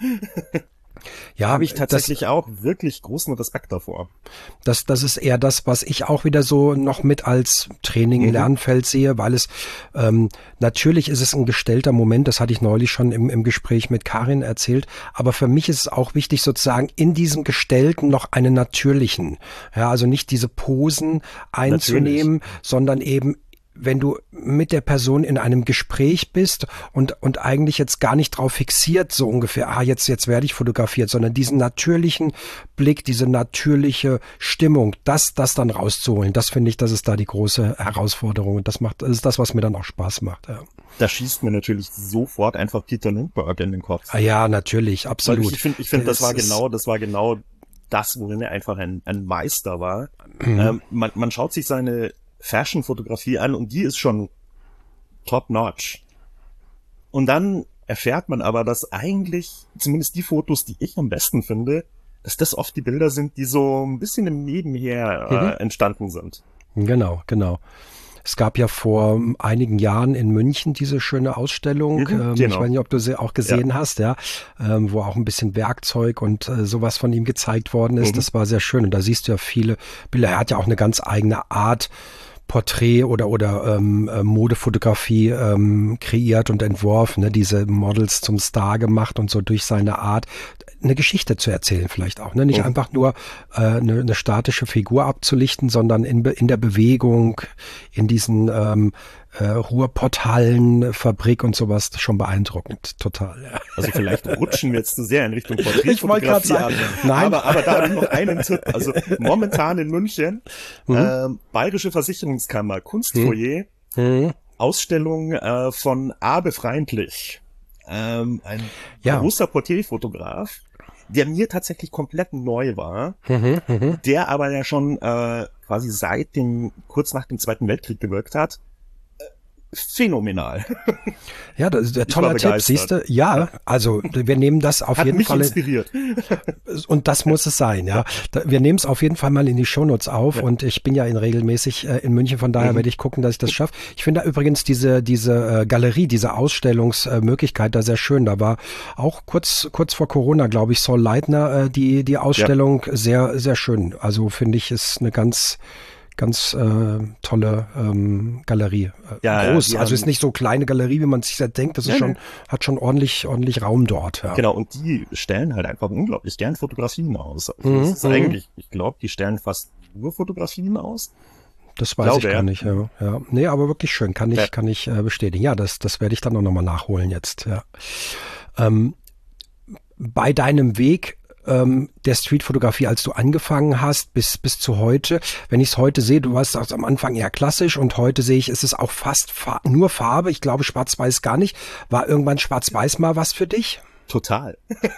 Ja, Habe ich das, tatsächlich auch wirklich großen Respekt davor. Das, das ist eher das, was ich auch wieder so noch mit als Training, Mhm. Lernfeld sehe, weil es ähm, natürlich ist es ein gestellter Moment, das hatte ich neulich schon im, im Gespräch mit Karin erzählt, aber für mich ist es auch wichtig, sozusagen in diesem Gestellten noch einen natürlichen, ja, also nicht diese Posen einzunehmen, sondern eben wenn du mit der Person in einem Gespräch bist und und eigentlich jetzt gar nicht drauf fixiert, so ungefähr, ah, jetzt jetzt werde ich fotografiert, sondern diesen natürlichen Blick, diese natürliche Stimmung, das das dann rauszuholen, das finde ich, das ist da die große Herausforderung und das macht, das ist das, was mir dann auch Spaß macht. Ja, Da schießt mir natürlich sofort einfach Peter Lindbergh in den Kopf. ah, ja, natürlich, Weil absolut. ich ich finde, ich finde, das Es war ist- genau, das war genau das, worin er einfach ein, ein Meister war. Mhm. Ähm, man, man schaut sich seine Fashion-Fotografie an und die ist schon top-notch. Und dann erfährt man aber, dass eigentlich, zumindest die Fotos, die ich am besten finde, dass das oft die Bilder sind, die so ein bisschen im Nebenher äh, Mhm. entstanden sind. Genau, genau. Es gab ja vor einigen Jahren in München diese schöne Ausstellung. Mhm, ähm, genau. Ich weiß nicht, ob du sie auch gesehen hast, ja, ähm, wo auch ein bisschen Werkzeug und äh, sowas von ihm gezeigt worden ist. Mhm. Das war sehr schön. Und da siehst du ja viele Bilder. Er hat ja auch eine ganz eigene Art, Porträt oder oder ähm, äh, Modefotografie ähm, kreiert und entworfen, ne? Diese Models zum Star gemacht und so durch seine Art eine Geschichte zu erzählen vielleicht auch, ne? Nicht Mhm. einfach nur äh, eine, eine statische Figur abzulichten, sondern in, Be- in der Bewegung, in diesen ähm, äh, Ruhrpotthallen, Fabrik und sowas, schon beeindruckend, total. Ja. Also vielleicht rutschen wir jetzt zu sehr in Richtung Ich wollte gerade Porträtfotografie sagen, an. nein. Aber, aber da habe ich noch einen Tipp. Also momentan in München, Mhm. ähm, Bayerische Versicherungskammer, Kunstfoyer, Mhm. Ausstellung äh, von Abe Freundlich. Ähm, ein Ja. großer Porträtfotograf, der mir tatsächlich komplett neu war, Mhm. Mhm. der aber ja schon äh, quasi seit dem, kurz nach dem Zweiten Weltkrieg gewirkt hat. Äh, Phänomenal. Ja, das ist der Ich war toller Tipp, begeistert. siehst du? Ja, also wir nehmen das auf Hat jeden mich Fall. inspiriert. Und das muss es sein, ja. Da, wir nehmen es auf jeden Fall mal in die Shownotes auf Ja. und ich bin ja in regelmäßig äh, in München, von daher Mhm. werde ich gucken, dass ich das schaffe. Ich finde da übrigens diese diese äh, Galerie, diese Ausstellungsmöglichkeit da sehr schön. Da war auch kurz kurz vor Corona, glaube ich, Saul Leitner äh, die die Ausstellung sehr sehr schön. Also finde ich, ist eine ganz ganz äh, tolle ähm, Galerie. Äh, Ja, ja, groß, die also haben- ist nicht so kleine Galerie, wie man sich das denkt. Das ist Nee, schon nee. hat schon ordentlich ordentlich Raum dort. Ja. Genau, und die stellen halt einfach unglaublich gern Fotografien aus. Also Mhm, das ist mhm. eigentlich, ich glaube, die stellen fast nur Fotografien aus. Das weiß Glaube, ich gar ja. nicht, ja. ja. Nee, aber wirklich schön, kann ich, Ja. kann ich äh, bestätigen. Ja, das, das werde ich dann auch nochmal nachholen jetzt, ja. Ähm, bei deinem Weg ähm, der Streetfotografie, als du angefangen hast, bis, bis zu heute, wenn ich es heute sehe, du warst am Anfang eher klassisch und heute sehe ich, ist es auch fast fa- nur Farbe, ich glaube schwarz-weiß gar nicht. War irgendwann schwarz-weiß mal was für dich? Total.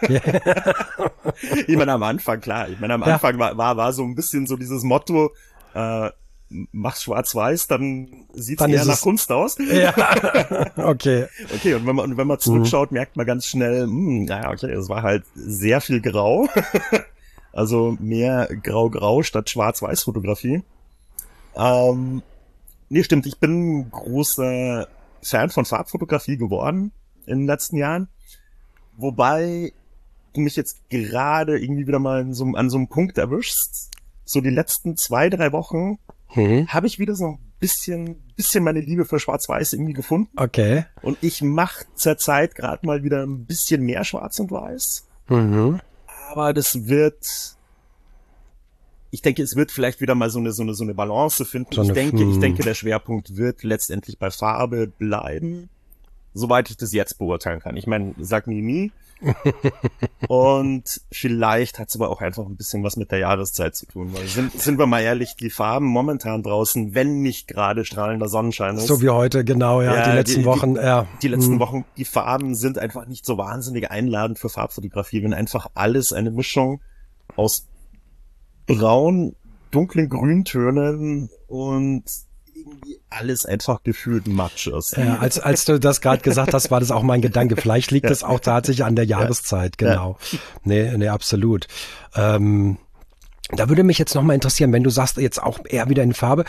Ich meine, am Anfang, klar. Ich meine, am Ja. Anfang war, war, war so ein bisschen so dieses Motto, äh, mach's schwarz-weiß, dann sieht's Dann eher ist nach es- Kunst aus. Ja, okay. Okay, und wenn man, und wenn man zurückschaut, merkt man ganz schnell, hm, naja, okay, es war halt sehr viel Grau. Also mehr Grau-Grau statt Schwarz-Weiß-Fotografie. Ähm, nee, stimmt, ich bin großer Fan von Farbfotografie geworden in den letzten Jahren. Wobei du mich jetzt gerade irgendwie wieder mal in so, an so einem Punkt erwischst. So die letzten zwei, drei Wochen Mhm. habe ich wieder so ein bisschen, bisschen meine Liebe für Schwarz-Weiß irgendwie gefunden. Okay. Und ich mache zurzeit gerade mal wieder ein bisschen mehr Schwarz und Weiß. Mhm. Aber das wird, ich denke, es wird vielleicht wieder mal so eine, so eine, so eine Balance finden. So ich eine- denke, ich hm. denke, der Schwerpunkt wird letztendlich bei Farbe bleiben. soweit ich das jetzt beurteilen kann. Ich meine, sag nie nie. Und vielleicht hat es aber auch einfach ein bisschen was mit der Jahreszeit zu tun. Weil sind, sind wir mal ehrlich, die Farben momentan draußen, wenn nicht gerade strahlender Sonnenschein ist. So wie heute, genau, ja, ja die letzten die, Wochen. Die, ja. die letzten hm. Wochen, die Farben sind einfach nicht so wahnsinnig einladend für Farbfotografie, wenn einfach alles eine Mischung aus braun, dunklen Grüntönen und irgendwie alles einfach gefühlt Matsch ist. Ja, als, als du das gerade gesagt hast, war das auch mein Gedanke. Vielleicht liegt es ja. auch tatsächlich an der Jahreszeit, genau. Ja. Nee, nee, absolut. Ähm, da würde mich jetzt nochmal interessieren, wenn du sagst, jetzt auch eher wieder in Farbe,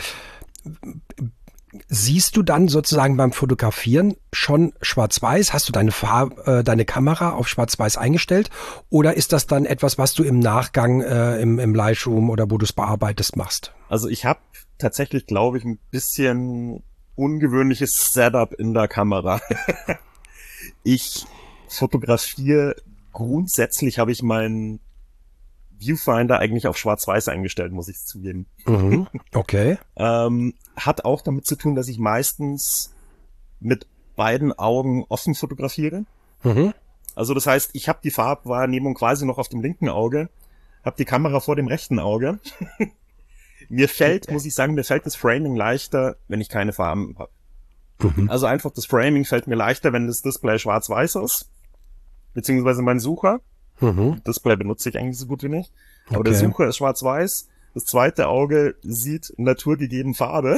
siehst du dann sozusagen beim Fotografieren schon schwarz-weiß? Hast du deine Farbe, äh, deine Kamera auf schwarz-weiß eingestellt? Oder ist das dann etwas, was du im Nachgang äh, im, im Lightroom oder wo du es bearbeitest machst? Also ich habe tatsächlich, glaube ich, ein bisschen ungewöhnliches Setup in der Kamera. Ich fotografiere, grundsätzlich habe ich meinen Viewfinder eigentlich auf schwarz-weiß eingestellt, muss ich zugeben. Mhm, okay. ähm, hat auch damit zu tun, dass ich meistens mit beiden Augen offen fotografiere. Mhm. Also das heißt, ich habe die Farbwahrnehmung quasi noch auf dem linken Auge, habe die Kamera vor dem rechten Auge. Mir fällt, muss ich sagen, mir fällt das Framing leichter, wenn ich keine Farben habe. Mhm. Also einfach das Framing fällt mir leichter, wenn das Display schwarz-weiß ist, beziehungsweise mein Sucher. Mhm. Display benutze ich eigentlich so gut wie nicht. Aber okay. Der Sucher ist schwarz-weiß. Das zweite Auge sieht naturgegeben Farbe.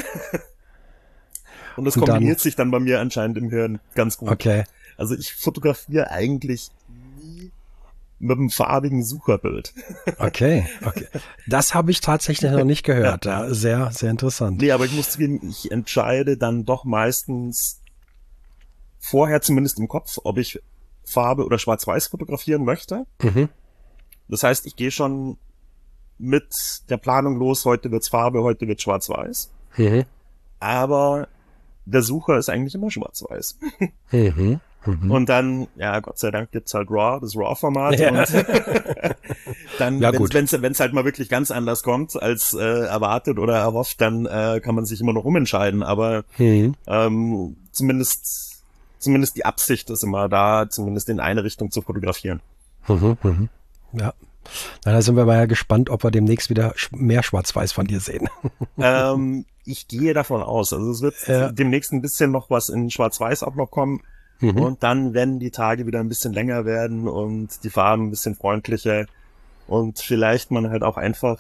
Und das Und kombiniert dann, sich dann bei mir anscheinend im Hirn ganz gut. Okay. Also ich fotografiere eigentlich nie mit einem farbigen Sucherbild. Okay, okay. Das habe ich tatsächlich noch nicht gehört. Ja, sehr, sehr interessant. Nee, aber ich muss zugeben, ich entscheide dann doch meistens vorher zumindest im Kopf, ob ich Farbe oder Schwarz-Weiß fotografieren möchte. Mhm. Das heißt, ich gehe schon mit der Planung los, heute wird's Farbe, heute wird's Schwarz-Weiß. Mhm. Aber der Sucher ist eigentlich immer Schwarz-Weiß. Mhm. Mhm. Und dann, ja, Gott sei Dank gibt's halt RAW, das RAW-Format. Ja. Und dann, ja, wenn es wenn's halt mal wirklich ganz anders kommt als äh, erwartet oder erhofft, dann äh, kann man sich immer noch umentscheiden. Aber mhm. ähm, zumindest zumindest die Absicht ist immer da, zumindest in eine Richtung zu fotografieren. Mhm, mhm. Ja. Na, da sind wir mal ja gespannt, ob wir demnächst wieder mehr Schwarz-Weiß von dir sehen. ähm, ich gehe davon aus. Also es wird ja. demnächst ein bisschen noch was in Schwarz-Weiß auch noch kommen. Mhm. Und dann, wenn die Tage wieder ein bisschen länger werden und die Farben ein bisschen freundlicher und vielleicht man halt auch einfach,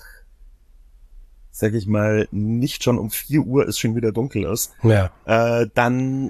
sag ich mal, nicht schon um vier Uhr es schon wieder dunkel ist, ja. äh, dann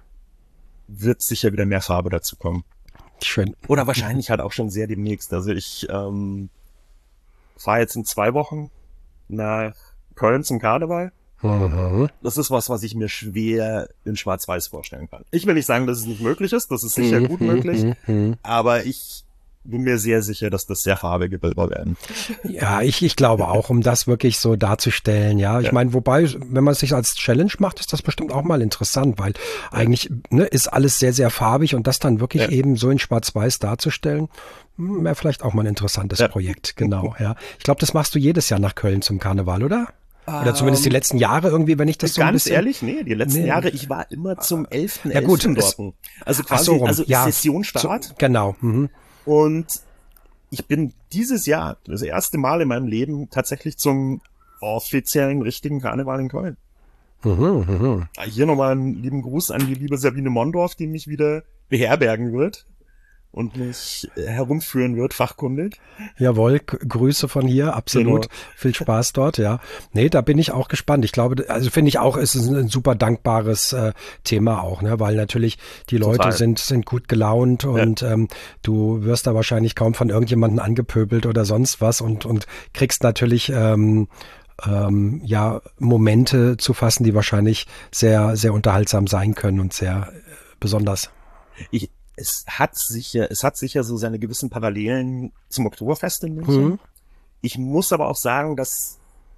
wird sicher wieder mehr Farbe dazu kommen. Schön. Oder wahrscheinlich halt auch schon sehr demnächst. Also ich ähm, fahre jetzt in zwei Wochen nach Köln zum Karneval. Mhm. Das ist was, was ich mir schwer in Schwarz-Weiß vorstellen kann. Ich will nicht sagen, dass es nicht möglich ist. Das ist sicher mhm. gut möglich. Mhm. Aber ich bin mir sehr sicher, dass das sehr farbige Bilder werden. Ja, ich, ich glaube auch, um das wirklich so darzustellen, ja. Ich ja. meine, wobei, wenn man es sich als Challenge macht, ist das bestimmt auch mal interessant, weil ja. eigentlich ne, ist alles sehr, sehr farbig und das dann wirklich ja. eben so in Schwarz-Weiß darzustellen, wäre vielleicht auch mal ein interessantes ja. Projekt, genau, ja. Ich glaube, das machst du jedes Jahr nach Köln zum Karneval, oder? Oder zumindest die letzten Jahre irgendwie, wenn ich das so ein bisschen... Ganz ehrlich, nee, die letzten nee. Jahre, ich war immer zum elften Ja gut, dort. Also quasi, so rum. also ja. Sessionsstart. So, genau. Mhm. Und ich bin dieses Jahr, das erste Mal in meinem Leben, tatsächlich zum offiziellen, richtigen Karneval in Köln. Mhm, mh. Hier nochmal einen lieben Gruß an die liebe Sabine Mondorf, die mich wieder beherbergen wird und mich herumführen wird, fachkundig. Jawohl, G- Grüße von hier, absolut. Genau. Viel Spaß dort, ja. Nee, da bin ich auch gespannt. Ich glaube, also finde ich auch, es ist ein super dankbares äh, Thema auch, ne, weil natürlich die Leute Total. sind sind gut gelaunt und ja. ähm, du wirst da wahrscheinlich kaum von irgendjemandem angepöbelt oder sonst was und und kriegst natürlich ähm, ähm, ja Momente zu fassen, die wahrscheinlich sehr sehr unterhaltsam sein können und sehr äh, besonders. Ich Es hat sicher, es hat sicher so seine gewissen Parallelen zum Oktoberfest in München. Mhm. Ich muss aber auch sagen, dass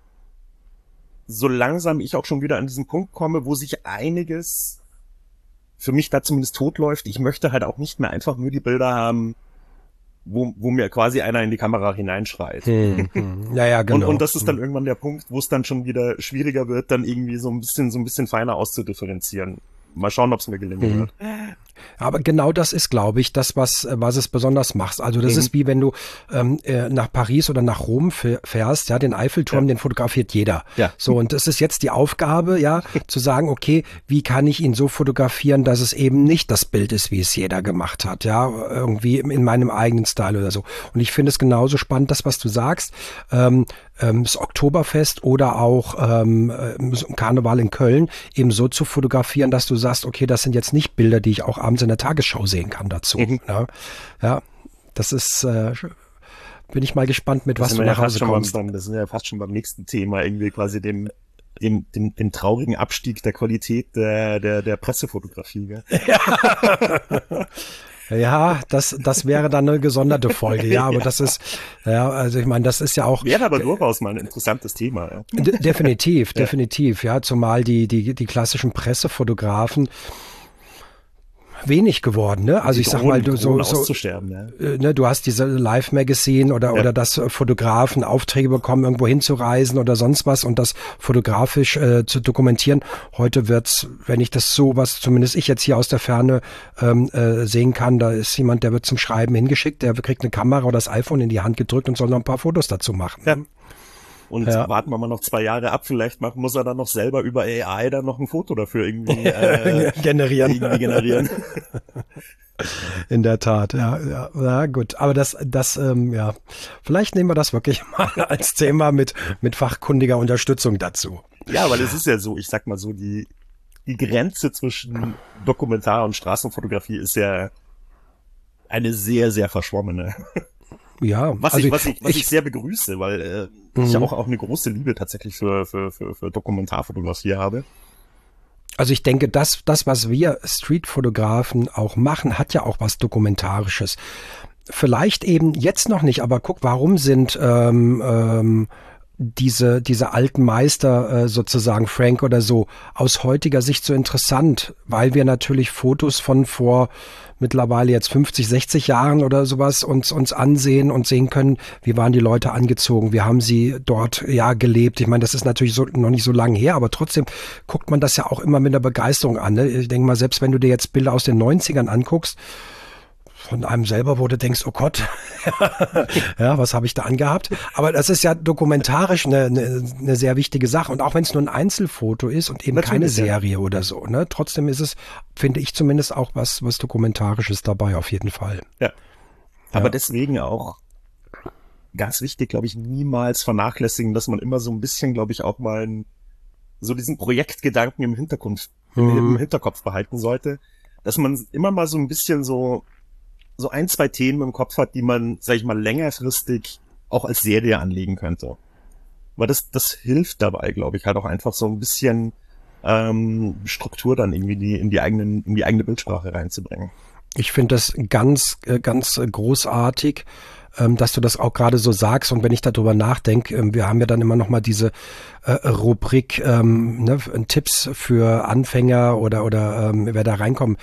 so langsam ich auch schon wieder an diesen Punkt komme, wo sich einiges für mich da zumindest totläuft. Ich möchte halt auch nicht mehr einfach nur die Bilder haben, wo, wo mir quasi einer in die Kamera hineinschreit. Mhm. Ja, ja, genau. Und, und das ist dann irgendwann der Punkt, wo es dann schon wieder schwieriger wird, dann irgendwie so ein bisschen, so ein bisschen feiner auszudifferenzieren. mal schauen, ob es mir gelingen wird. Aber genau das ist, glaube ich, das, was, was es besonders macht. Also das mhm. ist wie wenn du ähm, nach Paris oder nach Rom fährst, ja, den Eiffelturm, ja. den fotografiert jeder. Ja. So, und das ist jetzt die Aufgabe, ja, zu sagen, okay, wie kann ich ihn so fotografieren, dass es eben nicht das Bild ist, wie es jeder gemacht hat, ja, irgendwie in meinem eigenen Style oder so. Und ich finde es genauso spannend, das, was du sagst, ähm, ähm, das Oktoberfest oder auch ähm, Karneval in Köln eben so zu fotografieren, dass du sagst, okay, das sind jetzt nicht Bilder, die ich auch abends in der Tagesschau sehen kann dazu. Mhm. Ja, ja, das ist, äh, bin ich mal gespannt, mit das was du nach Hause kommst. Beim, das sind ja fast schon beim nächsten Thema, irgendwie quasi dem, dem, dem, dem traurigen Abstieg der Qualität der, der, der Pressefotografie. Gell? Ja. Ja, das, das wäre dann eine gesonderte Folge, ja, aber ja. das ist, ja, also ich meine, das ist ja auch. Wäre aber durchaus mal ein interessantes Thema, ja. De- definitiv, ja. definitiv, ja, zumal die, die, die klassischen Pressefotografen wenig geworden, ne? Also die ich sag mal, du so, so ja. ne, du hast diese Live-Magazine oder ja. oder dass Fotografen Aufträge bekommen, irgendwo hinzureisen oder sonst was und das fotografisch äh, zu dokumentieren. Heute wird's, wenn ich das so, was zumindest ich jetzt hier aus der Ferne ähm, äh, sehen kann, da ist jemand, der wird zum Schreiben hingeschickt, der kriegt eine Kamera oder das iPhone in die Hand gedrückt und soll noch ein paar Fotos dazu machen. Ja. Und ja. warten wir mal noch zwei Jahre ab, vielleicht macht, muss er dann noch selber über A I dann noch ein Foto dafür irgendwie äh, generieren. Irgendwie generieren. In der Tat, ja, ja, ja gut. Aber das, das, ähm, ja, vielleicht nehmen wir das wirklich mal als Thema mit mit fachkundiger Unterstützung dazu. Ja, weil es ist ja so, ich sag mal so, die die Grenze zwischen Dokumentar- und Straßenfotografie ist ja eine sehr, sehr verschwommene. Ja, was also ich, was ich, was ich, ich sehr begrüße, weil äh, mhm. ich auch auch eine große Liebe tatsächlich für für für, für Dokumentarfotografie habe. Also ich denke, das das was wir Streetfotografen auch machen, hat ja auch was Dokumentarisches. Vielleicht eben jetzt noch nicht, aber guck, warum sind ähm, ähm, diese diese alten Meister äh, sozusagen Frank oder so aus heutiger Sicht so interessant, weil wir natürlich Fotos von vor mittlerweile jetzt fünfzig, sechzig Jahren oder sowas uns uns ansehen und sehen können, wie waren die Leute angezogen, wie haben sie dort ja gelebt. Ich meine, das ist natürlich so, noch nicht so lange her, aber trotzdem guckt man das ja auch immer mit einer Begeisterung an. Ne? Ich denke mal, selbst wenn du dir jetzt Bilder aus den neunzigern anguckst, von einem selber, wo du denkst, oh Gott, ja, was habe ich da angehabt? Aber das ist ja dokumentarisch eine, eine, eine sehr wichtige Sache. Und auch wenn es nur ein Einzelfoto ist und eben Natürlich, keine Serie ja. oder so, ne, trotzdem ist es, finde ich zumindest auch was, was Dokumentarisches dabei, auf jeden Fall. Ja. Aber ja. deswegen auch ganz wichtig, glaube ich, niemals vernachlässigen, dass man immer so ein bisschen, glaube ich, auch mal ein, so diesen Projektgedanken im Hintergrund, mhm. im Hinterkopf behalten sollte, dass man immer mal so ein bisschen so so ein, zwei Themen im Kopf hat, die man, sag ich mal, längerfristig auch als Serie anlegen könnte. Weil das, das hilft dabei, glaube ich, halt auch einfach so ein bisschen ähm, Struktur dann irgendwie die, in die eigenen, in die eigene Bildsprache reinzubringen. Ich finde das ganz, ganz großartig, dass du das auch gerade so sagst. Und wenn ich darüber nachdenke, wir haben ja dann immer noch mal diese äh, Rubrik ähm, ne, Tipps für Anfänger oder oder ähm, wer da reinkommt.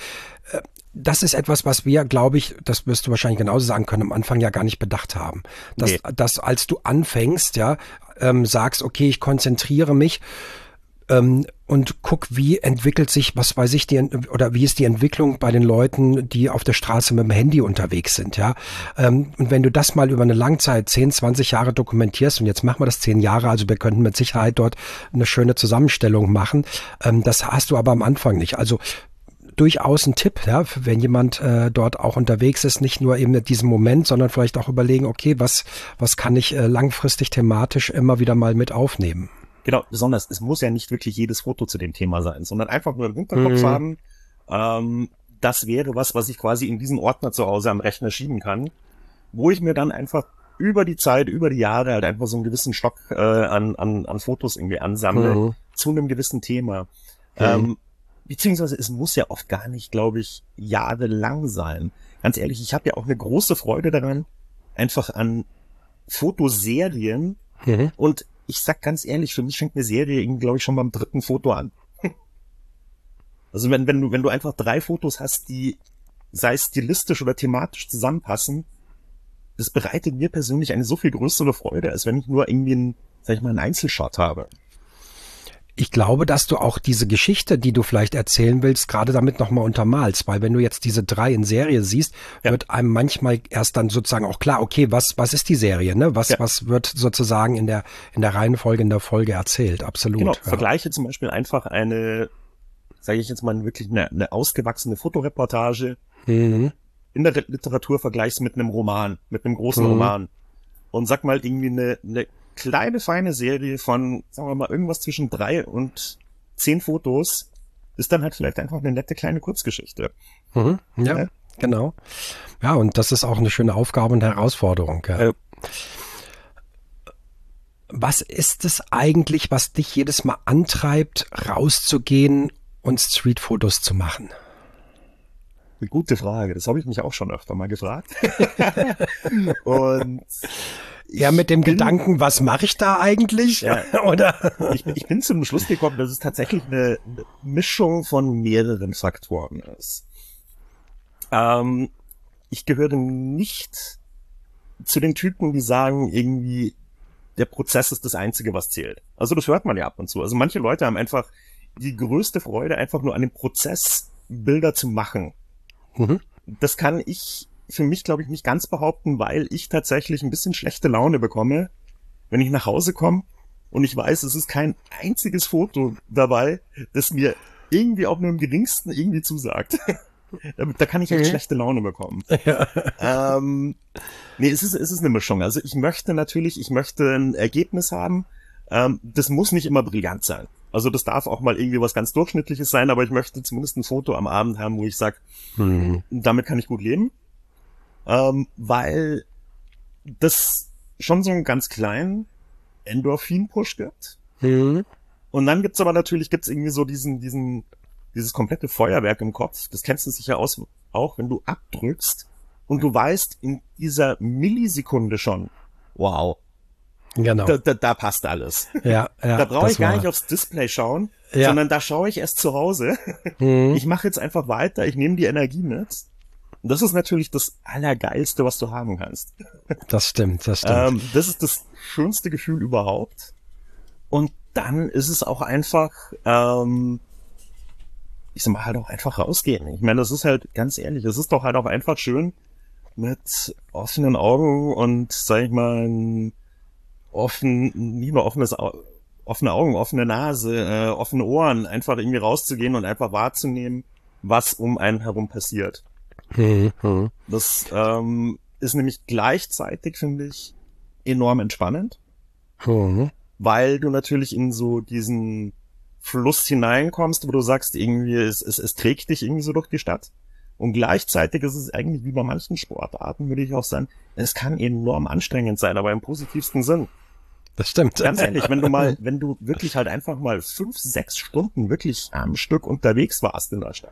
Das ist etwas, was wir, glaube ich, das wirst du wahrscheinlich genauso sagen können, am Anfang ja gar nicht bedacht haben. Dass, nee. dass als du anfängst, ja, ähm, sagst, okay, ich konzentriere mich ähm, und guck, wie entwickelt sich, was weiß ich, die, oder wie ist die Entwicklung bei den Leuten, die auf der Straße mit dem Handy unterwegs sind, ja. Ähm, und wenn du das mal über eine Langzeit, zehn, zwanzig Jahre dokumentierst, und jetzt machen wir das zehn Jahre, also wir könnten mit Sicherheit dort eine schöne Zusammenstellung machen, ähm, das hast du aber am Anfang nicht. Also durchaus ein Tipp, ja, wenn jemand äh, dort auch unterwegs ist, nicht nur eben mit diesem Moment, sondern vielleicht auch überlegen, okay, was was kann ich äh, langfristig thematisch immer wieder mal mit aufnehmen. Genau, besonders, es muss ja nicht wirklich jedes Foto zu dem Thema sein, sondern einfach nur im Hinterkopf mhm. haben, ähm, das wäre was, was ich quasi in diesen Ordner zu Hause am Rechner schieben kann, wo ich mir dann einfach über die Zeit, über die Jahre halt einfach so einen gewissen Stock äh, an, an, an Fotos irgendwie ansammle mhm. zu einem gewissen Thema. Mhm. Ähm, Beziehungsweise es muss ja oft gar nicht, glaube ich, jahrelang sein. Ganz ehrlich, ich habe ja auch eine große Freude daran, einfach an Fotoserien. Mhm. Und ich sag ganz ehrlich, für mich fängt eine Serie, glaube ich, schon beim dritten Foto an. Also wenn, wenn du, wenn du einfach drei Fotos hast, die, sei es stilistisch oder thematisch zusammenpassen, das bereitet mir persönlich eine so viel größere Freude, als wenn ich nur irgendwie einen, sag ich mal, einen Einzelshot habe. Ich glaube, dass du auch diese Geschichte, die du vielleicht erzählen willst, gerade damit nochmal untermalst, weil wenn du jetzt diese drei in Serie siehst, ja. wird einem manchmal erst dann sozusagen auch klar, okay, was was ist die Serie, ne? Was ja. was wird sozusagen in der in der Reihenfolge in der Folge erzählt? Absolut. Genau. Ja. Vergleiche zum Beispiel einfach eine, sage ich jetzt mal wirklich eine, eine ausgewachsene Fotoreportage mhm. in der Literatur, vergleichst mit einem Roman, mit einem großen mhm. Roman und sag mal irgendwie eine, eine kleine, feine Serie von, sagen wir mal, irgendwas zwischen drei und zehn Fotos ist dann halt vielleicht einfach eine nette kleine Kurzgeschichte. Mhm, ja, ja, genau. Ja, und das ist auch eine schöne Aufgabe und Herausforderung. Ja. Äh. Was ist es eigentlich, was dich jedes Mal antreibt, rauszugehen und Streetfotos zu machen? Eine gute Frage. Das habe ich mich auch schon öfter mal gefragt. Und ja, mit dem bin, Gedanken, was mache ich da eigentlich? Ja, oder? Ich, ich bin zu dem Schluss gekommen, dass es tatsächlich eine, eine Mischung von mehreren Faktoren ist. Ähm, ich gehöre nicht zu den Typen, die sagen, irgendwie, der Prozess ist das Einzige, was zählt. Also das hört man ja ab und zu. Also manche Leute haben einfach die größte Freude, einfach nur an dem Prozess Bilder zu machen. Mhm. Das kann ich für mich, glaube ich, nicht ganz behaupten, weil ich tatsächlich ein bisschen schlechte Laune bekomme, wenn ich nach Hause komme und ich weiß, es ist kein einziges Foto dabei, das mir irgendwie auch nur im geringsten irgendwie zusagt. da, da kann ich echt mhm. schlechte Laune bekommen. Ja. Ähm, nee, es ist, es ist eine Mischung. Also ich möchte natürlich, ich möchte ein Ergebnis haben. Ähm, das muss nicht immer brillant sein. Also das darf auch mal irgendwie was ganz Durchschnittliches sein, aber ich möchte zumindest ein Foto am Abend haben, wo ich sage, mhm. damit kann ich gut leben. Ähm, weil das schon so einen ganz kleinen Endorphin-Push gibt. Mhm. Und dann gibt's aber natürlich, gibt's irgendwie so diesen, diesen, dieses komplette Feuerwerk im Kopf. Das kennst du sicher aus, auch wenn du abdrückst und du weißt in dieser Millisekunde schon, wow. Genau. Da, da, da passt alles. Ja, ja, da brauche ich gar war... nicht aufs Display schauen, ja. sondern da schaue ich erst zu Hause. Mhm. Ich mache jetzt einfach weiter, ich nehme die Energie mit. Und das ist natürlich das Allergeilste, was du haben kannst. Das stimmt, das stimmt. Ähm, das ist das schönste Gefühl überhaupt. Und dann ist es auch einfach, ähm, ich sag mal, halt auch einfach rausgehen. Ich meine, das ist halt, ganz ehrlich, es ist doch halt auch einfach schön, mit offenen Augen und, sag ich mal, ein offen, lieber offenes, offene Augen, offene Nase, äh, offene Ohren, einfach irgendwie rauszugehen und einfach wahrzunehmen, was um einen herum passiert. Hm, hm. Das ähm, ist nämlich gleichzeitig, finde ich, enorm entspannend, hm. weil du natürlich in so diesen Fluss hineinkommst, wo du sagst, irgendwie es, es, es trägt dich irgendwie so durch die Stadt. Und gleichzeitig ist es eigentlich wie bei manchen Sportarten, würde ich auch sagen, es kann enorm anstrengend sein, aber im positivsten Sinn. Das stimmt. Ganz ehrlich, wenn du mal, wenn du wirklich halt einfach mal fünf, sechs Stunden wirklich am Stück unterwegs warst in der Stadt.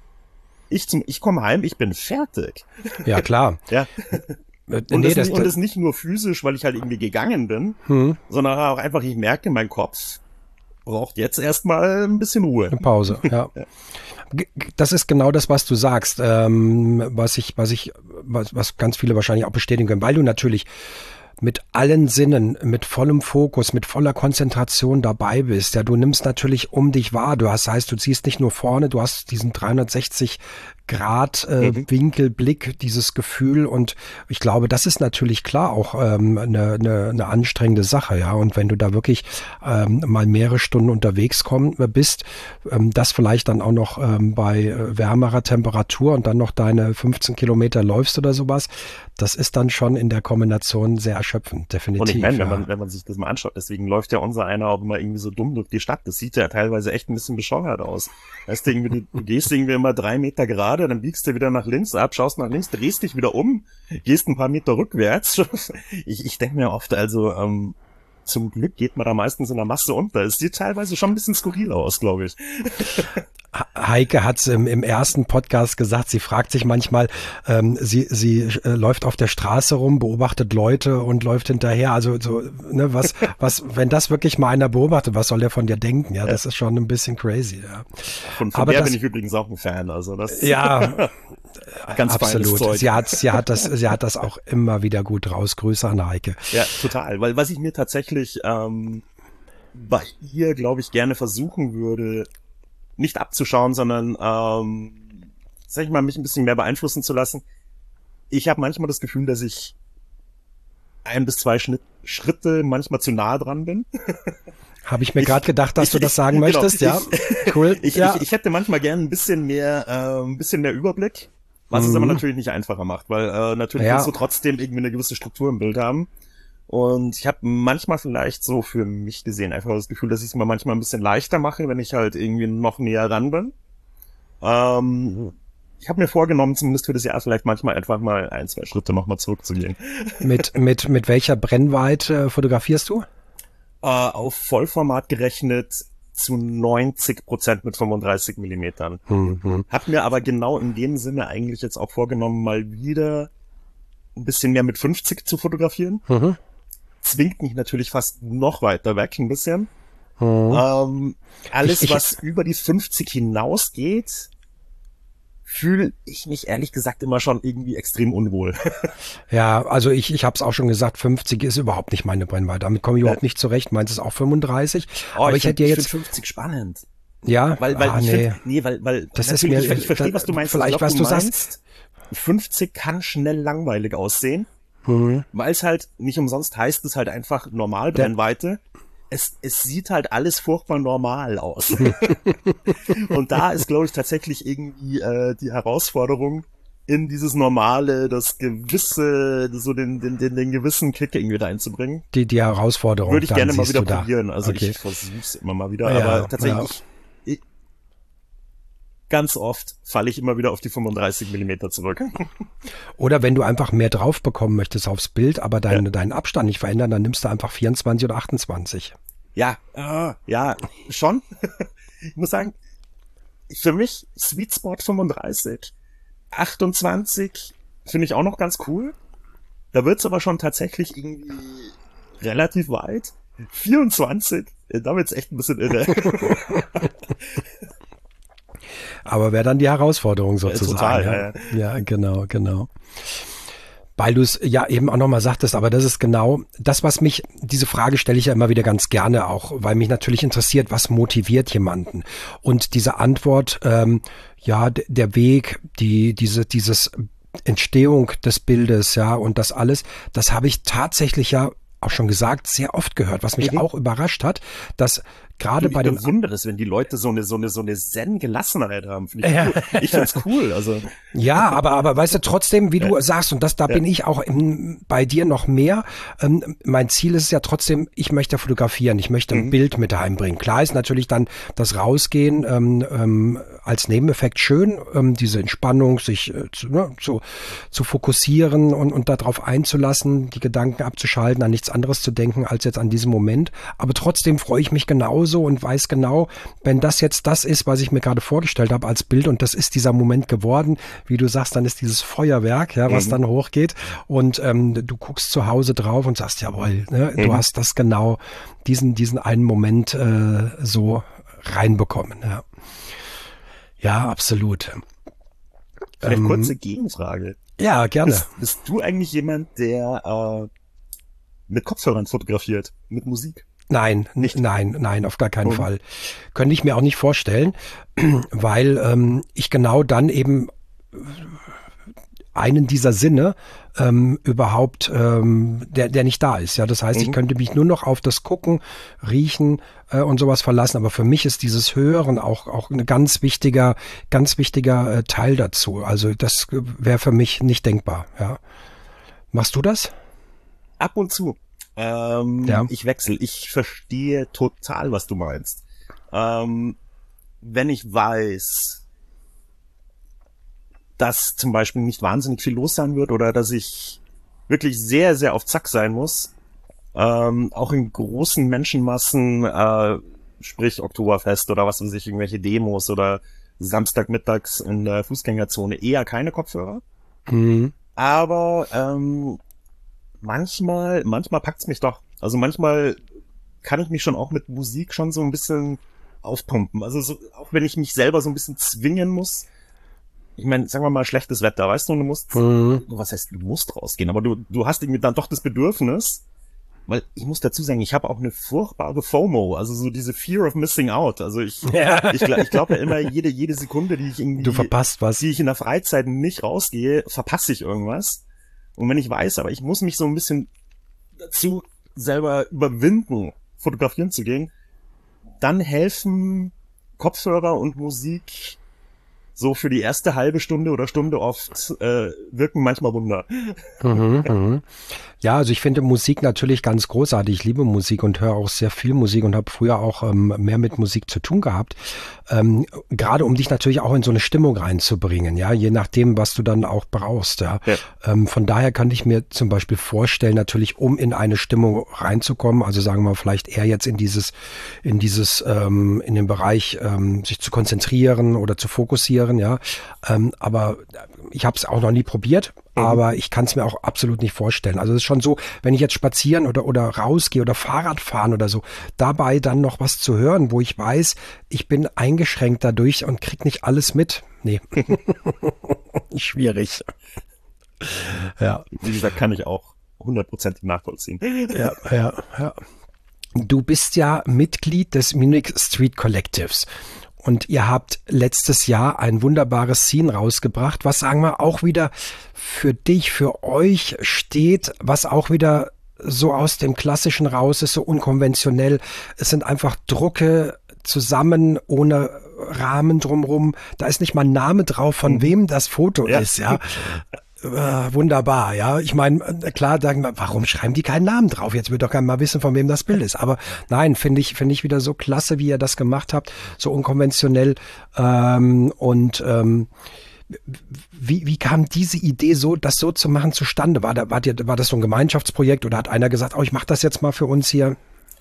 Ich zum, ich komme heim, ich bin fertig. Ja, klar. Ja. Und, nee, das, das, und das nicht nur physisch, weil ich halt irgendwie gegangen bin, hm. sondern auch einfach, ich merke, mein Kopf braucht jetzt erstmal ein bisschen Ruhe. Eine Pause, ja. ja. Das ist genau das, was du sagst, ähm, was ich, was ich, was, was ganz viele wahrscheinlich auch bestätigen können, weil du natürlich mit allen Sinnen, mit vollem Fokus, mit voller Konzentration dabei bist. Ja, du nimmst natürlich um dich wahr. Du hast, heißt, du ziehst nicht nur vorne, du hast diesen dreihundertsechzig Grad äh, mhm. Winkelblick, dieses Gefühl, und ich glaube, das ist natürlich klar auch ähm, eine, eine, eine anstrengende Sache, ja. Und wenn du da wirklich ähm, mal mehrere Stunden unterwegs komm, bist, ähm, das vielleicht dann auch noch ähm, bei äh, wärmerer Temperatur und dann noch deine fünfzehn Kilometer läufst oder sowas, das ist dann schon in der Kombination sehr erschöpfend, definitiv. Und ich meine, ja. wenn man, wenn man sich das mal anschaut, deswegen läuft ja unser einer auch immer irgendwie so dumm durch die Stadt. Das sieht ja teilweise echt ein bisschen bescheuert aus. Weißt du, irgendwie, du, du gehst irgendwie immer drei Meter gerade, dann biegst du wieder nach links ab, schaust nach links, drehst dich wieder um, gehst ein paar Meter rückwärts. Ich, ich denke mir oft, also ähm, zum Glück geht man da meistens in der Masse unter. Es sieht teilweise schon ein bisschen skurril aus, glaube ich. Heike hat es im, im ersten Podcast gesagt, sie fragt sich manchmal, ähm, sie sie äh, läuft auf der Straße rum, beobachtet Leute und läuft hinterher. Also so, ne, was, was, wenn das wirklich mal einer beobachtet, was soll der von dir denken? Ja, das ist schon ein bisschen crazy. Ja. Von, von Aber der das, bin ich übrigens auch ein Fan. Also das ja, ganz absolut. Zeug. Sie hat, sie hat das, sie hat das auch immer wieder gut raus. Grüße an Heike. Ja, total. Weil was ich mir tatsächlich ähm, bei ihr, glaube ich, gerne versuchen würde, nicht abzuschauen, sondern, ähm, sag ich mal, mich ein bisschen mehr beeinflussen zu lassen. Ich habe manchmal das Gefühl, dass ich ein bis zwei Schnitt, Schritte manchmal zu nah dran bin. Habe ich mir gerade gedacht, dass ich, du das sagen ich, möchtest, genau, ja. Ich, Cool. Ich, ja. ich, ich hätte manchmal gern ein bisschen mehr, äh, ein bisschen mehr Überblick, was mhm. es aber natürlich nicht einfacher macht, weil äh, natürlich ja. willst du trotzdem irgendwie eine gewisse Struktur im Bild haben. Und ich habe manchmal vielleicht so für mich gesehen einfach das Gefühl, dass ich es mir manchmal ein bisschen leichter mache, wenn ich halt irgendwie noch näher ran bin. Ähm, ich habe mir vorgenommen, zumindest für das Jahr vielleicht manchmal einfach mal ein, zwei Schritte nochmal zurückzugehen. Mit, mit, mit welcher Brennweite fotografierst du? Äh, auf Vollformat gerechnet zu neunzig Prozent mit fünfunddreißig Millimetern. Mhm. Hab mir aber genau in dem Sinne eigentlich jetzt auch vorgenommen, mal wieder ein bisschen mehr mit fünfzig zu fotografieren. Mhm. Zwingt mich natürlich fast noch weiter weg ein bisschen. Mhm. Ähm, alles, ich, ich, was über die fünfzig hinausgeht, fühle ich mich ehrlich gesagt immer schon irgendwie extrem unwohl. Ja, also ich, ich habe es auch schon gesagt, fünfzig ist überhaupt nicht meine Brennweite. Damit komme ich überhaupt nicht zurecht. Meins ist auch fünfunddreißig. Oh, aber ich, ich hätte ja jetzt fünfzig spannend. Ja, weil, weil ah, ich nee. Find, nee, weil, weil das ist mir, ich, ich verstehe, was du meinst. Vielleicht, was du, du meinst, sagst. fünfzig kann schnell langweilig aussehen, mhm. weil es halt nicht umsonst heißt, es halt einfach Normalbrennweite. Es, es sieht halt alles furchtbar normal aus. Und da ist, glaube ich, tatsächlich irgendwie äh, die Herausforderung, in dieses Normale, das gewisse, so den, den, den, den gewissen Kick irgendwie da einzubringen. Die, die Herausforderung. Würde ich gerne mal wieder probieren. Also okay. ich versuch's immer mal wieder, ja, aber tatsächlich, ja. ich, ganz oft falle ich immer wieder auf die fünfunddreißig Millimeter zurück. Oder wenn du einfach mehr drauf bekommen möchtest aufs Bild, aber deinen, ja. deinen Abstand nicht verändern, dann nimmst du einfach vierundzwanzig oder achtundzwanzig. Ja, äh, ja, schon. Ich muss sagen, für mich Sweet Spot fünfunddreißig. achtundzwanzig finde ich auch noch ganz cool. Da wird's aber schon tatsächlich irgendwie relativ weit. vierundzwanzig, da wird's echt ein bisschen irre. Aber wäre dann die Herausforderung sozusagen. Total, ja. Ja, ja. ja, genau, genau. Weil du es ja eben auch nochmal sagtest, aber das ist genau das, was mich, diese Frage stelle ich ja immer wieder ganz gerne auch, weil mich natürlich interessiert, was motiviert jemanden? Und diese Antwort, ähm, ja, d- der Weg, die, diese, dieses Entstehung des Bildes, ja, und das alles, das habe ich tatsächlich ja auch schon gesagt, sehr oft gehört, was mich mhm. auch überrascht hat, dass gerade bei den... Ich bewundere es, wenn die Leute so eine, so eine, so eine Zen-Gelassenheit haben. Finde ich ja. cool. Ich finde es cool, also. Ja, aber, aber weißt du, trotzdem, wie du ja. sagst, und das, da ja. bin ich auch im, bei dir noch mehr, ähm, mein Ziel ist es ja trotzdem, ich möchte fotografieren, ich möchte ein mhm. Bild mit heimbringen. Klar ist natürlich dann das Rausgehen ähm, ähm, als Nebeneffekt schön, ähm, diese Entspannung, sich äh, zu, ne, zu, zu fokussieren und, und darauf einzulassen, die Gedanken abzuschalten, an nichts anderes zu denken, als jetzt an diesem Moment. Aber trotzdem freue ich mich genauso und weiß genau, wenn das jetzt das ist, was ich mir gerade vorgestellt habe als Bild und das ist dieser Moment geworden, wie du sagst, dann ist dieses Feuerwerk, ja, was mhm. dann hochgeht und ähm, du guckst zu Hause drauf und sagst, jawohl, ne, mhm. du hast das genau, diesen, diesen einen Moment äh, so reinbekommen, ja. Ja, absolut. Vielleicht ähm, kurze Gegenfrage. Ja, gerne. Bist, bist du eigentlich jemand, der äh, mit Kopfhörern fotografiert, mit Musik? Nein, nicht, nein, nein, auf gar keinen oh. Fall. Könnte ich mir auch nicht vorstellen, weil ähm, ich genau dann eben einen dieser Sinne ähm, überhaupt, ähm, der, der nicht da ist. Ja, das heißt, mhm. ich könnte mich nur noch auf das Gucken, Riechen äh, und sowas verlassen. Aber für mich ist dieses Hören auch auch ein ganz wichtiger, ganz wichtiger äh, Teil dazu. Also das wäre für mich nicht denkbar. Ja, machst du das? Ab und zu. Ähm, ja. Ich wechsle. Ich verstehe total, was du meinst. Ähm, wenn ich weiß, dass zum Beispiel nicht wahnsinnig viel los sein wird oder dass ich wirklich sehr, sehr auf Zack sein muss, ähm, auch in großen Menschenmassen, äh, sprich Oktoberfest oder was weiß ich, irgendwelche Demos oder Samstagmittags in der Fußgängerzone, eher keine Kopfhörer. Mhm. Aber ähm, manchmal, manchmal packt's mich doch. Also manchmal kann ich mich schon auch mit Musik schon so ein bisschen aufpumpen. Also so, auch wenn ich mich selber so ein bisschen zwingen muss. Ich meine, sagen wir mal, schlechtes Wetter, weißt du, du musst, mhm. was heißt, du musst rausgehen, aber du, du hast irgendwie dann doch das Bedürfnis, weil ich muss dazu sagen, ich habe auch eine furchtbare FOMO, also so diese Fear of Missing Out. Also ich, Ja. ich, ich glaube ja immer, jede, jede Sekunde, die ich irgendwie, Du verpasst was. die ich in der Freizeit nicht rausgehe, verpasse ich irgendwas. Und wenn ich weiß, aber ich muss mich so ein bisschen dazu selber überwinden, fotografieren zu gehen, dann helfen Kopfhörer und Musik so für die erste halbe Stunde oder Stunde oft, äh, wirken manchmal Wunder. Mhm, mhm. Ja, also ich finde Musik natürlich ganz großartig. Ich liebe Musik und höre auch sehr viel Musik und habe früher auch ähm, mehr mit Musik zu tun gehabt. Ähm, gerade um dich natürlich auch in so eine Stimmung reinzubringen, ja, je nachdem, was du dann auch brauchst, ja. Ja. Ähm, von daher kann ich mir zum Beispiel vorstellen, natürlich, um in eine Stimmung reinzukommen, also sagen wir vielleicht eher jetzt in dieses, in dieses, ähm, in den Bereich, ähm, sich zu konzentrieren oder zu fokussieren, ja. Ähm, aber ich habe es auch noch nie probiert. Aber ich kann es mir auch absolut nicht vorstellen. Also es ist schon so, wenn ich jetzt spazieren oder oder rausgehe oder Fahrrad fahren oder so, dabei dann noch was zu hören, wo ich weiß, ich bin eingeschränkt dadurch und krieg nicht alles mit. Nee. Schwierig. Ja. Wie gesagt, kann ich auch hundertprozentig nachvollziehen. Ja, ja, ja. Du bist ja Mitglied des Munich Street Collectives. Und ihr habt letztes Jahr ein wunderbares Scene rausgebracht, was, sagen wir, auch wieder für dich, für euch steht, was auch wieder so aus dem Klassischen raus ist, so unkonventionell. Es sind einfach Drucke zusammen, ohne Rahmen drumrum. Da ist nicht mal ein Name drauf, von wem das Foto Ja. ist, ja. Äh, wunderbar, ja. Ich meine, klar, sagen wir, warum schreiben die keinen Namen drauf? Jetzt wird doch keiner mal wissen, von wem das Bild ist. Aber nein, finde ich, finde ich wieder so klasse, wie ihr das gemacht habt, so unkonventionell. Ähm, und ähm, wie, wie kam diese Idee, so das so zu machen, zustande? War, da, war, dir, war das so ein Gemeinschaftsprojekt oder hat einer gesagt, oh, ich mache das jetzt mal für uns hier?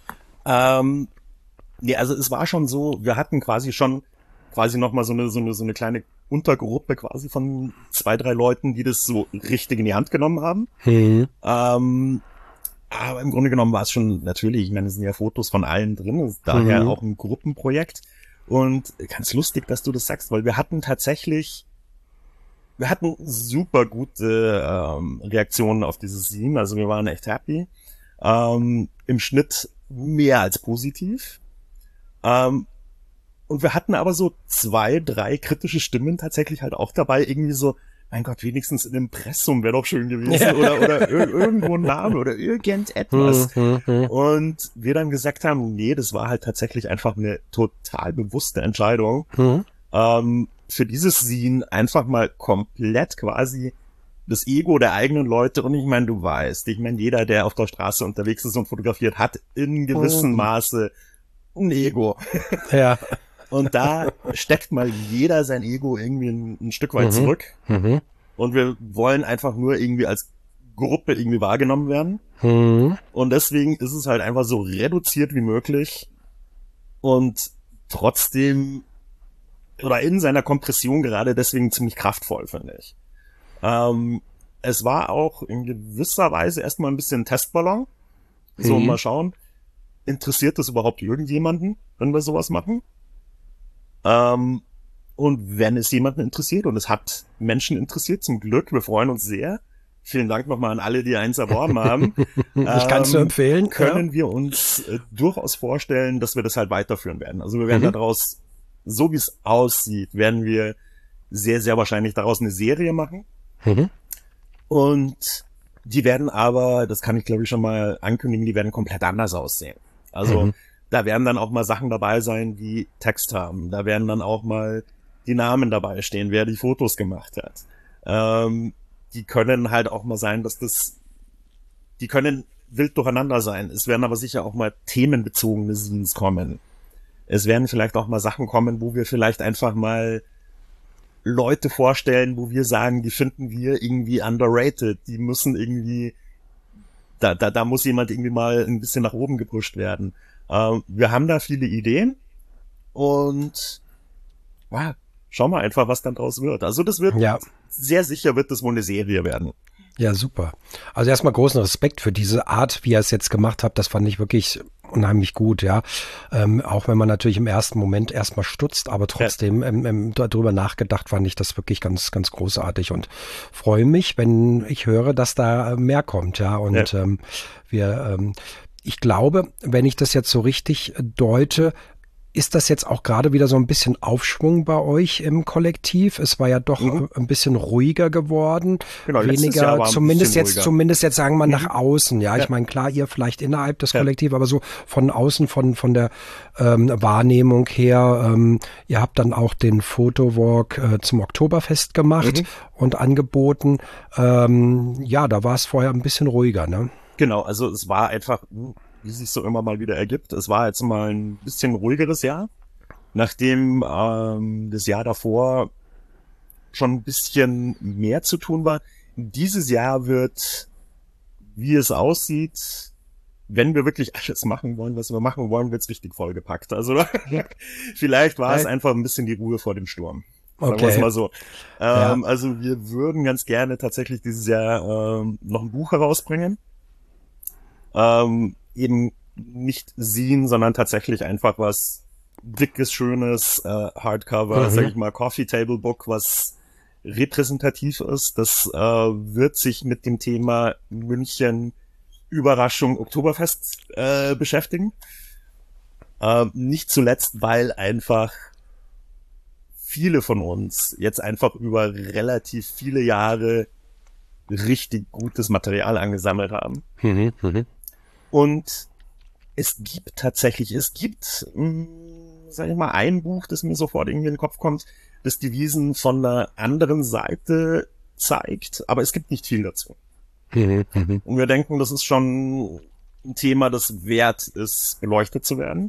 Ähm, nee, also es war schon so, wir hatten quasi schon quasi nochmal so eine, so eine, so eine kleine Untergruppe quasi von zwei, drei Leuten, die das so richtig in die Hand genommen haben. Hm. Ähm, aber im Grunde genommen war es schon natürlich, ich meine, es sind ja Fotos von allen drin, ist daher Mhm. auch ein Gruppenprojekt. Und ganz lustig, dass du das sagst, weil wir hatten tatsächlich, wir hatten super gute ähm, Reaktionen auf dieses Scene, also wir waren echt happy. Ähm, im Schnitt mehr als positiv. Ähm, und wir hatten aber so zwei, drei kritische Stimmen tatsächlich halt auch dabei, irgendwie so, mein Gott, wenigstens im Impressum wäre doch schön gewesen, Ja. oder, oder ir irgendwo ein Name oder irgendetwas. Hm, hm, hm. Und wir dann gesagt haben, nee, das war halt tatsächlich einfach eine total bewusste Entscheidung, Hm. ähm, für dieses Scene einfach mal komplett quasi das Ego der eigenen Leute, und ich meine, du weißt, ich meine, jeder, der auf der Straße unterwegs ist und fotografiert, hat in gewissem Mhm. Maße ein Ego. Ja. Und da steckt mal jeder sein Ego irgendwie ein, ein Stück weit Mhm. zurück. Mhm. Und wir wollen einfach nur irgendwie als Gruppe irgendwie wahrgenommen werden. Hm. Und deswegen ist es halt einfach so reduziert wie möglich und trotzdem oder in seiner Kompression gerade deswegen ziemlich kraftvoll, finde ich. Ähm, es war auch in gewisser Weise erstmal ein bisschen ein Testballon. So, Mhm. mal schauen, interessiert das überhaupt irgendjemanden, wenn wir sowas machen? Ähm, und wenn es jemanden interessiert, und es hat Menschen interessiert, zum Glück, wir freuen uns sehr. Vielen Dank nochmal an alle, die eins erworben haben. Ich kann es nur Ähm, empfehlen. Können wir uns äh, durchaus vorstellen, dass wir das halt weiterführen werden. Also wir werden Mhm. daraus, so wie es aussieht, werden wir sehr, sehr wahrscheinlich daraus eine Serie machen. Ja. Mhm. Und die werden aber, das kann ich glaube ich schon mal ankündigen, die werden komplett anders aussehen. Also Mhm. da werden dann auch mal Sachen dabei sein, die Text haben. Da werden dann auch mal die Namen dabei stehen, wer die Fotos gemacht hat. Ähm, die können halt auch mal sein, dass das, die können wild durcheinander sein. Es werden aber sicher auch mal themenbezogene Scenes kommen. Es werden vielleicht auch mal Sachen kommen, wo wir vielleicht einfach mal Leute vorstellen, wo wir sagen, die finden wir irgendwie underrated. Die müssen irgendwie, da, da, da muss jemand irgendwie mal ein bisschen nach oben gepusht werden. Ähm, wir haben da viele Ideen und ja, schauen wir einfach, was dann draus wird. Also das wird, Ja. sehr sicher wird das wohl eine Serie werden. Ja, super. Also erstmal großen Respekt für diese Art, wie ihr es jetzt gemacht habt. Das fand ich wirklich unheimlich gut, ja. Ähm, auch wenn man natürlich im ersten Moment erstmal stutzt, aber trotzdem ähm, ähm, darüber nachgedacht, fand ich das wirklich ganz, ganz großartig und freue mich, wenn ich höre, dass da mehr kommt, ja. Und Ja. ähm, wir, ähm, ich glaube, wenn ich das jetzt so richtig deute, ist das jetzt auch gerade wieder so ein bisschen Aufschwung bei euch im Kollektiv? Es war ja doch Mhm. äh, ein bisschen ruhiger geworden, Genau, letztes Jahr weniger, war ein zumindest bisschen jetzt, ruhiger. zumindest jetzt sagen wir nach Mhm. außen. Ja, ich Ja. meine, klar, ihr vielleicht innerhalb des Ja. Kollektivs, aber so von außen, von, von der ähm, Wahrnehmung her, ähm, ihr habt dann auch den Photowalk äh, zum Oktoberfest gemacht Mhm. und angeboten. Ähm, ja, da war es vorher ein bisschen ruhiger, ne? Genau, also es war einfach, wie es sich so immer mal wieder ergibt, es war jetzt mal ein bisschen ruhigeres Jahr, nachdem ähm, das Jahr davor schon ein bisschen mehr zu tun war. Dieses Jahr wird, wie es aussieht, wenn wir wirklich alles machen wollen, was wir machen wollen, wird's richtig vollgepackt. Also vielleicht war es einfach ein bisschen die Ruhe vor dem Sturm. Sagen wir es Okay, mal so. ja. Ähm, also wir würden ganz gerne tatsächlich dieses Jahr ähm, noch ein Buch herausbringen. Ähm, eben nicht Zine, sondern tatsächlich einfach was dickes, schönes, äh, Hardcover, Mhm. sag ich mal, Coffee Table Book, was repräsentativ ist. Das äh, wird sich mit dem Thema München Überraschung Oktoberfest äh, beschäftigen. Äh, nicht zuletzt, weil einfach viele von uns jetzt einfach über relativ viele Jahre richtig gutes Material angesammelt haben. Mhm. Mhm. Und es gibt tatsächlich, es gibt, mh, sag ich mal, ein Buch, das mir sofort irgendwie in den Kopf kommt, das die Wiesn von einer anderen Seite zeigt, aber es gibt nicht viel dazu. Mhm. Mhm. Und wir denken, das ist schon ein Thema, das wert ist, beleuchtet zu werden.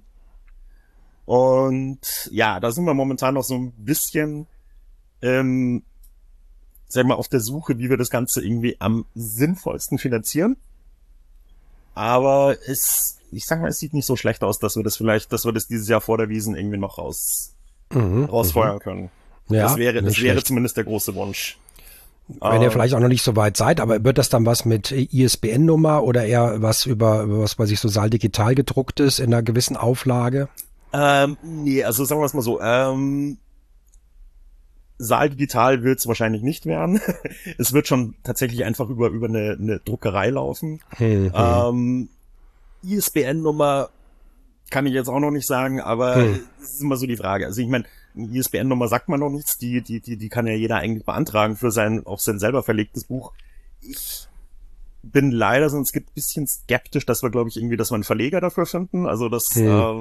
Und ja, da sind wir momentan noch so ein bisschen, ähm, sag ich mal, auf der Suche, wie wir das Ganze irgendwie am sinnvollsten finanzieren. Aber es, ich sag mal, es sieht nicht so schlecht aus, dass wir das vielleicht, dass wir das dieses Jahr vor der Wiesn irgendwie noch raus, Mhm. rausfeuern können. Das Ja, wäre, das nicht wäre schlecht. zumindest der große Wunsch. Wenn ihr Ähm, vielleicht auch noch nicht so weit seid, aber wird das dann was mit I S B N-Nummer oder eher was über, über was weiß ich, so Saal digital gedrucktes in einer gewissen Auflage? ähm, nee, also sagen wir es mal so, ähm, Saal digital wird es wahrscheinlich nicht werden. Es wird schon tatsächlich einfach über, über eine, eine Druckerei laufen. Hm, hm, Ähm, I S B N-Nummer kann ich jetzt auch noch nicht sagen, aber hm. es ist immer so die Frage. Also ich meine, eine I S B N-Nummer sagt man noch nichts, die, die, die, die kann ja jeder eigentlich beantragen für sein, auf sein selber verlegtes Buch. Ich bin leider, sonst gibt ein bisschen skeptisch, dass wir, glaube ich, irgendwie, dass wir einen Verleger dafür finden. Also das, Hm. ähm,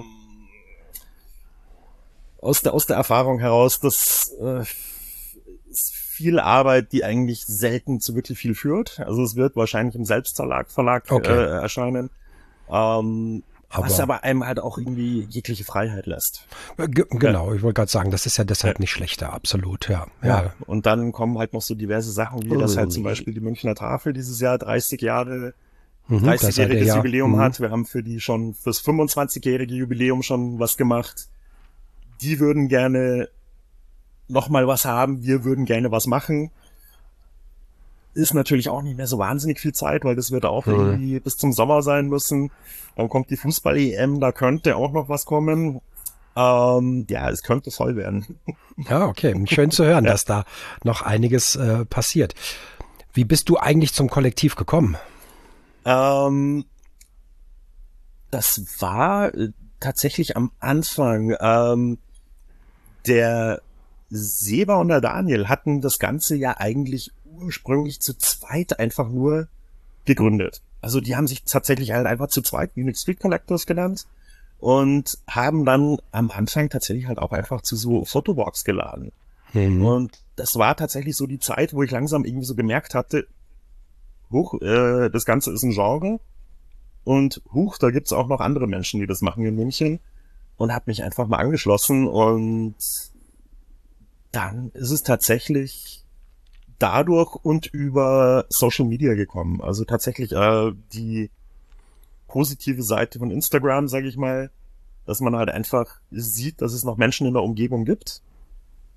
aus der, aus der Erfahrung heraus, das äh, ist viel Arbeit, die eigentlich selten zu wirklich viel führt. Also es wird wahrscheinlich im Selbstverlag Verlag Okay. äh, erscheinen. Ähm, was Aber aber einem halt auch irgendwie jegliche Freiheit lässt. äh, ge- genau, ich wollte gerade sagen, das ist ja deshalb Ja. nicht schlechter, absolut, ja. Ja, Ja. und dann kommen halt noch so diverse Sachen, wie das halt zum Ui. Beispiel die Münchner Tafel dieses Jahr dreißig Jahre, Mhm, da seid ihr dreißigjähriges ja. Jubiläum Mhm. hat. Wir haben für die schon fürs fünfundzwanzigjährige Jubiläum schon was gemacht. Die würden gerne noch mal was haben, wir würden gerne was machen. Ist natürlich auch nicht mehr so wahnsinnig viel Zeit, weil das wird auch Mhm. irgendwie bis zum Sommer sein müssen. Dann kommt die Fußball-E M, da könnte auch noch was kommen. Ähm, ja, es könnte voll werden. Ja, okay. Schön zu hören, Ja. dass da noch einiges äh, passiert. Wie bist du eigentlich zum Kollektiv gekommen? Ähm, das war äh, tatsächlich am Anfang. Ähm, der Seba und der Daniel hatten das Ganze ja eigentlich ursprünglich zu zweit einfach nur gegründet. Also die haben sich tatsächlich halt einfach zu zweit Unique Street Collectors genannt und haben dann am Anfang tatsächlich halt auch einfach zu so Photowalks geladen. Mhm. Und das war tatsächlich so die Zeit, wo ich langsam irgendwie so gemerkt hatte, huch, äh, das Ganze ist ein Genre und huch, da gibt's auch noch andere Menschen, die das machen in München, und habe mich einfach mal angeschlossen, und dann ist es tatsächlich dadurch und über Social Media gekommen. Also tatsächlich äh, die positive Seite von Instagram, sage ich mal, dass man halt einfach sieht, dass es noch Menschen in der Umgebung gibt. Und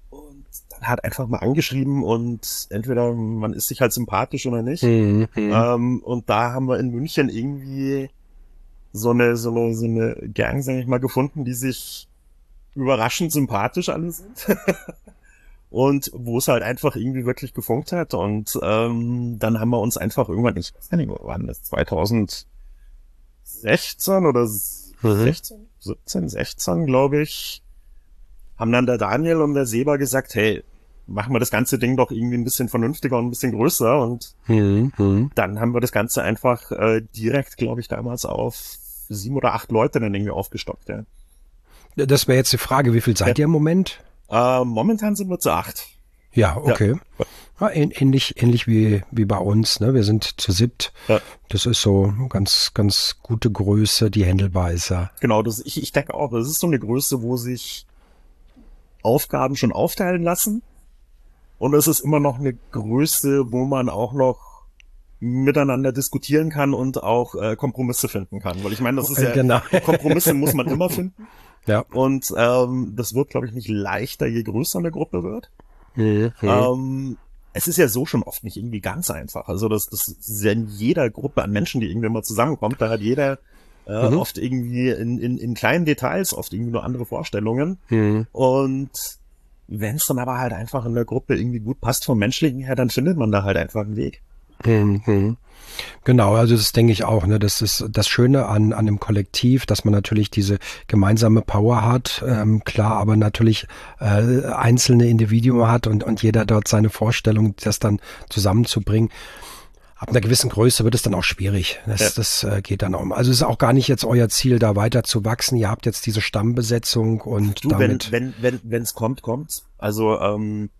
dann halt einfach mal angeschrieben und entweder man ist sich halt sympathisch oder nicht. Mhm. Ähm, und da haben wir in München irgendwie so eine, so eine, so eine Gang, sag ich mal, gefunden, die sich überraschend sympathisch alle sind. Und wo es halt einfach irgendwie wirklich gefunkt hat. Und ähm, dann haben wir uns einfach irgendwann, ich weiß nicht, wo waren das, zwanzig sechzehn oder sechzehn, siebzehn, sechzehn, glaube ich, haben dann der Daniel und der Seba gesagt, hey, machen wir das ganze Ding doch irgendwie ein bisschen vernünftiger und ein bisschen größer. Und Mhm. dann haben wir das Ganze einfach äh, direkt, glaube ich, damals auf sieben oder acht Leute dann irgendwie aufgestockt. Ja. Das wäre jetzt die Frage, wie viel seid Ja. ihr im Moment? Äh, momentan sind wir zu acht. Ja, okay. Ja. Ja, ähn- ähnlich, ähnlich wie, wie bei uns, ne? Wir sind zu siebt. Ja. Das ist so ganz, ganz gute Größe, die händelbar ist, ja. Genau, das, ich, ich denke auch, das ist so eine Größe, wo sich Aufgaben schon aufteilen lassen. Und es ist immer noch eine Größe, wo man auch noch miteinander diskutieren kann und auch äh, Kompromisse finden kann. Weil ich meine, das ist ja, Genau. Kompromisse muss man immer finden. Ja. Und ähm, das wird, glaube ich, nicht leichter, je größer eine Gruppe wird. Mhm. Ähm, es ist ja so schon oft nicht irgendwie ganz einfach. Also das, das ist ja in jeder Gruppe an Menschen, die irgendwie mal zusammenkommt, da hat jeder äh, Mhm. oft irgendwie in, in, in kleinen Details oft irgendwie nur andere Vorstellungen. Mhm. Und wenn es dann aber halt einfach in der Gruppe irgendwie gut passt vom Menschlichen her, dann findet man da halt einfach einen Weg. Mhm. Genau, also das denke ich auch. Ne? Das ist das Schöne an, an dem Kollektiv, dass man natürlich diese gemeinsame Power hat, ähm, klar, aber natürlich äh, einzelne Individuen hat und, und jeder dort seine Vorstellung, das dann zusammenzubringen. Ab einer gewissen Größe wird es dann auch schwierig. Das, Ja. das äh, geht dann auch. Also es ist auch gar nicht jetzt euer Ziel, da weiter zu wachsen. Ihr habt jetzt diese Stammbesetzung und Du, wenn damit. wenn wenn wenn es kommt, kommt's. Also ähm,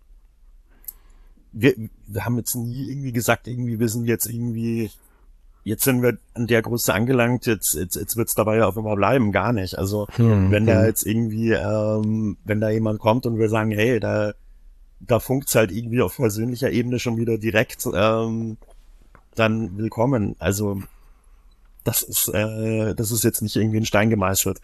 wir, wir haben jetzt nie irgendwie gesagt, irgendwie wir sind jetzt irgendwie, jetzt sind wir an der Größe angelangt, jetzt jetzt jetzt wird's dabei auf immer bleiben, gar nicht. Also Hm, wenn da hm. jetzt irgendwie, ähm, wenn da jemand kommt und wir sagen, hey, da da funkt's halt irgendwie auf persönlicher Ebene schon wieder direkt, ähm, dann willkommen. Also das ist äh, das ist jetzt nicht irgendwie in Stein gemeißelt.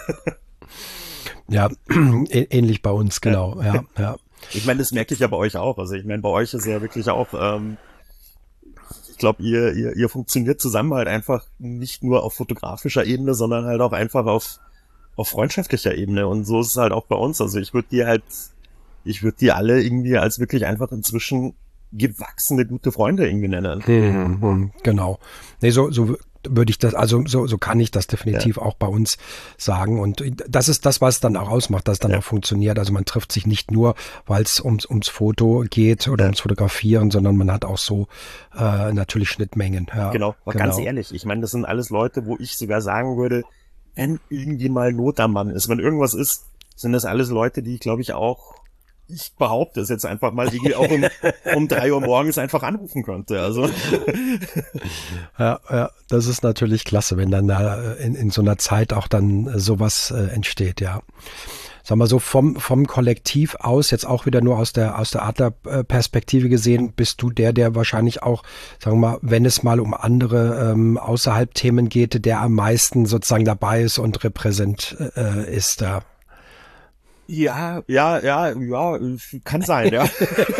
Ja, ä- ähnlich bei uns, genau. Ja, ja. Ich meine, das merke ich ja bei euch auch. Also ich meine, bei euch ist ja wirklich auch, ähm, ich glaube, ihr, ihr, ihr funktioniert zusammen halt einfach nicht nur auf fotografischer Ebene, sondern halt auch einfach auf, auf freundschaftlicher Ebene. Und so ist es halt auch bei uns. Also ich würde die halt, ich würde die alle irgendwie als wirklich einfach inzwischen gewachsene, gute Freunde irgendwie nennen. Hm, hm, genau. Nee, so, so würde ich das, also so, so kann ich das definitiv auch bei uns sagen. Und das ist das, was es dann auch ausmacht, dass es dann Ja. auch funktioniert. Also man trifft sich nicht nur, weil es ums, ums Foto geht oder Ja. ums Fotografieren, sondern man hat auch so äh, natürlich Schnittmengen. Ja, Genau, aber ganz ehrlich, ich meine, das sind alles Leute, wo ich sogar sagen würde, wenn irgendwie mal Not am Mann ist, wenn irgendwas ist, sind das alles Leute, die ich glaube ich auch, ich behaupte es jetzt einfach mal, irgendwie auch um, um drei Uhr morgens einfach anrufen könnte. Also Ja, ja, das ist natürlich klasse, wenn dann da in, in so einer Zeit auch dann äh, sowas äh, entsteht, ja. Sag mal so vom, vom Kollektiv aus, jetzt auch wieder nur aus der, aus der Adler-Perspektive gesehen, bist du der, der wahrscheinlich auch, sagen wir mal, wenn es mal um andere ähm, außerhalb Themen geht, der am meisten sozusagen dabei ist und repräsent äh, ist da. ja, ja, ja, ja, kann sein, ja.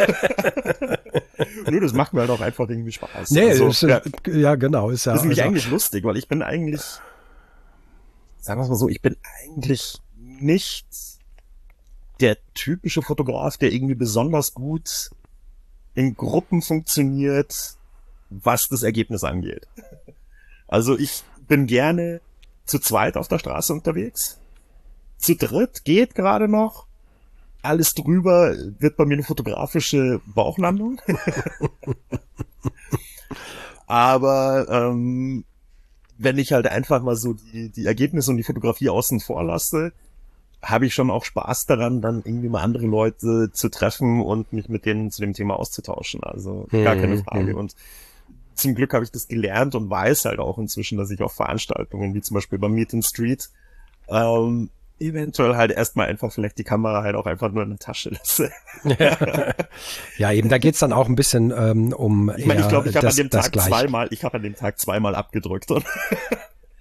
Nö, das macht mir halt auch einfach irgendwie Spaß. Nee, also, ist, ja, ja. ja, genau, ist ja. das ist nämlich also, eigentlich lustig, weil ich bin eigentlich, sagen wir es mal so, ich bin eigentlich nicht der typische Fotograf, der irgendwie besonders gut in Gruppen funktioniert, was das Ergebnis angeht. Also ich bin gerne zu zweit auf der Straße unterwegs. Zu dritt geht gerade noch. Alles drüber wird bei mir eine fotografische Bauchlandung. Aber ähm, wenn ich halt einfach mal so die, die Ergebnisse und die Fotografie außen vor lasse, habe ich schon auch Spaß daran, dann irgendwie mal andere Leute zu treffen und mich mit denen zu dem Thema auszutauschen. Also gar keine Mhm, Frage. mhm. Und zum Glück habe ich das gelernt und weiß halt auch inzwischen, dass ich auf Veranstaltungen, wie zum Beispiel beim Meet and Street, ähm, eventuell halt erstmal einfach vielleicht die Kamera halt auch einfach nur in der Tasche lasse. Ja, eben, da geht's dann auch ein bisschen ähm, um Ich meine, ich eher glaube, ich habe an das, dem das Tag Gleiche. zweimal, ich habe an dem Tag zweimal abgedrückt und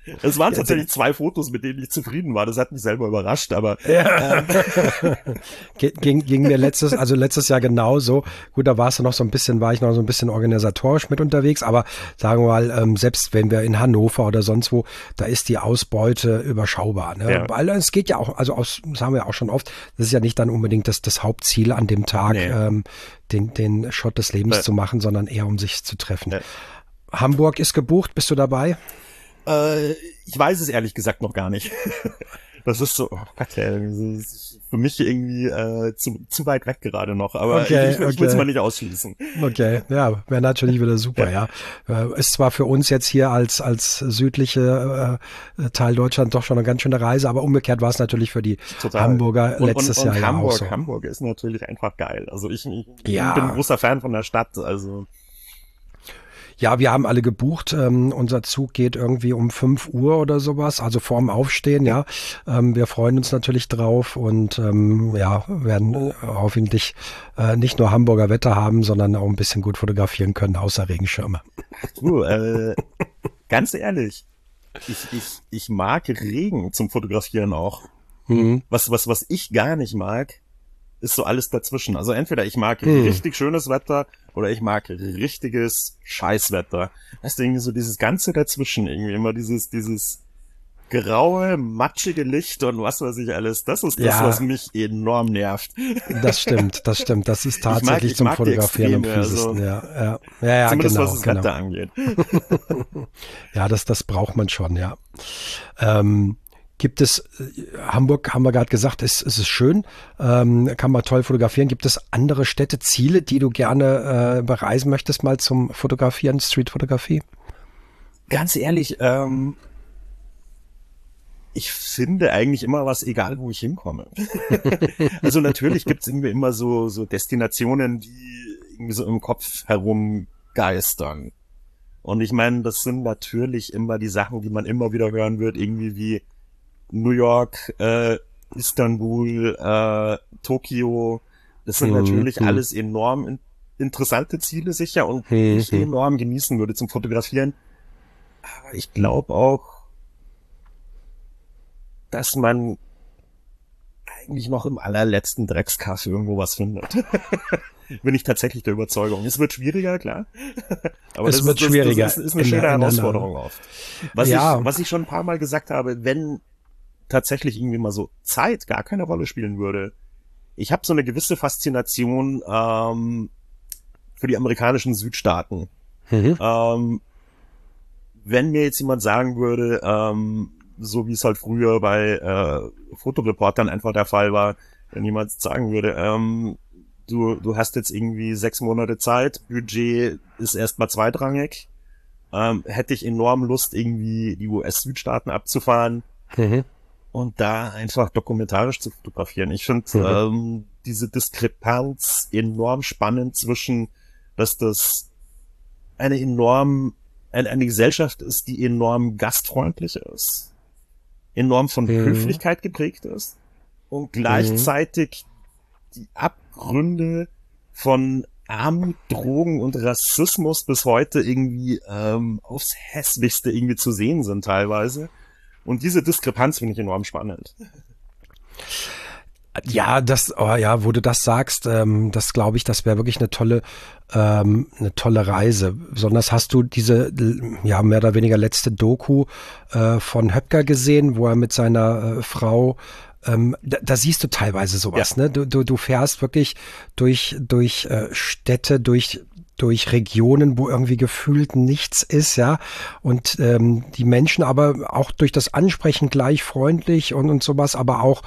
Es waren tatsächlich zwei Fotos, mit denen ich zufrieden war. Das hat mich selber überrascht, aber ja. ähm. ging, ging mir letztes, also letztes Jahr genauso. Gut, da warst du noch so ein bisschen, war ich noch so ein bisschen organisatorisch mit unterwegs, aber sagen wir mal, ähm, selbst wenn wir in Hannover oder sonst wo, da ist die Ausbeute überschaubar. Ne? Ja. Weil es geht ja auch, also aus, das haben wir auch schon oft, das ist ja nicht dann unbedingt das, das Hauptziel an dem Tag, nee. ähm, den, den Shot des Lebens nee. zu machen, sondern eher um sich zu treffen. Nee. Hamburg ist gebucht, bist du dabei? Äh, ich weiß es ehrlich gesagt noch gar nicht. Das ist so, oh Gott, ey, das ist für mich irgendwie äh, zu, zu weit weg gerade noch, aber okay, ich, ich, ich okay. will es mal nicht ausschließen. Okay, ja, wäre natürlich wieder super, ja. ja. Ist zwar für uns jetzt hier als als südliche äh, Teil Deutschland doch schon eine ganz schöne Reise, aber umgekehrt war es natürlich für die Total. Hamburger und, letztes und, und Jahr Hamburg, ja auch so. Hamburg ist natürlich einfach geil. Also ich, ich ja. bin ein großer Fan von der Stadt, also ja, wir haben alle gebucht. Ähm, unser Zug geht irgendwie um fünf Uhr oder sowas, also vorm Aufstehen, ja. Ähm, wir freuen uns natürlich drauf und ähm, ja, werden hoffentlich äh, nicht nur Hamburger Wetter haben, sondern auch ein bisschen gut fotografieren können, außer Regenschirme. Du, äh, ganz ehrlich, ich, ich, ich mag Regen zum Fotografieren auch. Mhm. Was, was, was ich gar nicht mag, ist so alles dazwischen. Also entweder ich mag hm. richtig schönes Wetter oder ich mag richtiges Scheißwetter. Weißt du, irgendwie so dieses Ganze dazwischen, irgendwie immer dieses, dieses graue, matschige Licht und was weiß ich alles. Das ist das, ja. was mich enorm nervt. Das stimmt, das stimmt. Das ist tatsächlich ich mag, ich zum Fotografieren am fiesesten. Also, ja, ja, ja, ja, zumindest genau, was das genau. Wetter angeht. Ja, das, das braucht man schon, ja. Ähm, Gibt es, Hamburg, haben wir gerade gesagt, ist, ist es schön, ähm, kann man toll fotografieren. Gibt es andere Städte, Ziele, die du gerne äh, bereisen möchtest, mal zum Fotografieren, Streetfotografie? Ganz ehrlich, ähm, ich finde eigentlich immer was, egal wo ich hinkomme. Also natürlich gibt es irgendwie immer so, so Destinationen, die irgendwie so im Kopf herumgeistern. Und ich meine, das sind natürlich immer die Sachen, die man immer wieder hören wird, irgendwie wie New York, äh, Istanbul, äh, Tokio, das sind mhm. natürlich alles enorm in, interessante Ziele sicher und mhm. ich enorm genießen würde zum Fotografieren. Aber ich glaube auch, dass man eigentlich noch im allerletzten Dreckskaff irgendwo was findet. Bin ich tatsächlich der Überzeugung. Es wird schwieriger, klar. Aber es das wird ist, schwieriger. Das, das ist eine schöne in, in, Herausforderung in, oft. Was, ja. ich, was ich schon ein paar Mal gesagt habe, wenn tatsächlich irgendwie mal so Zeit gar keine Rolle spielen würde. Ich habe so eine gewisse Faszination ähm, für die amerikanischen Südstaaten. Mhm. Ähm, wenn mir jetzt jemand sagen würde, ähm, so wie es halt früher bei äh, Fotoreportern einfach der Fall war, wenn jemand sagen würde, ähm, du du hast jetzt irgendwie sechs Monate Zeit, Budget ist erstmal zweitrangig, ähm, hätte ich enorm Lust, irgendwie die U S-Südstaaten abzufahren. Mhm. Und da einfach dokumentarisch zu fotografieren. Ich finde mhm. ähm, diese Diskrepanz enorm spannend zwischen, dass das eine enorm, eine, eine Gesellschaft ist, die enorm gastfreundlich ist, enorm von mhm. Höflichkeit geprägt ist und gleichzeitig mhm. die Abgründe von Armut, Drogen und Rassismus bis heute irgendwie ähm, aufs Hässlichste irgendwie zu sehen sind teilweise. Und diese Diskrepanz finde ich enorm spannend. Ja, das, oh ja, wo du das sagst, ähm, das glaube ich, das wäre wirklich eine tolle, ähm, eine tolle Reise. Besonders hast du diese, ja, mehr oder weniger letzte Doku äh, von Höpker gesehen, wo er mit seiner äh, Frau Ähm, da, da siehst du teilweise sowas, ja. ne? Du, du, du fährst wirklich durch, durch äh, Städte, durch durch Regionen, wo irgendwie gefühlt nichts ist, ja, und ähm, die Menschen aber auch durch das Ansprechen gleich freundlich und und sowas, aber auch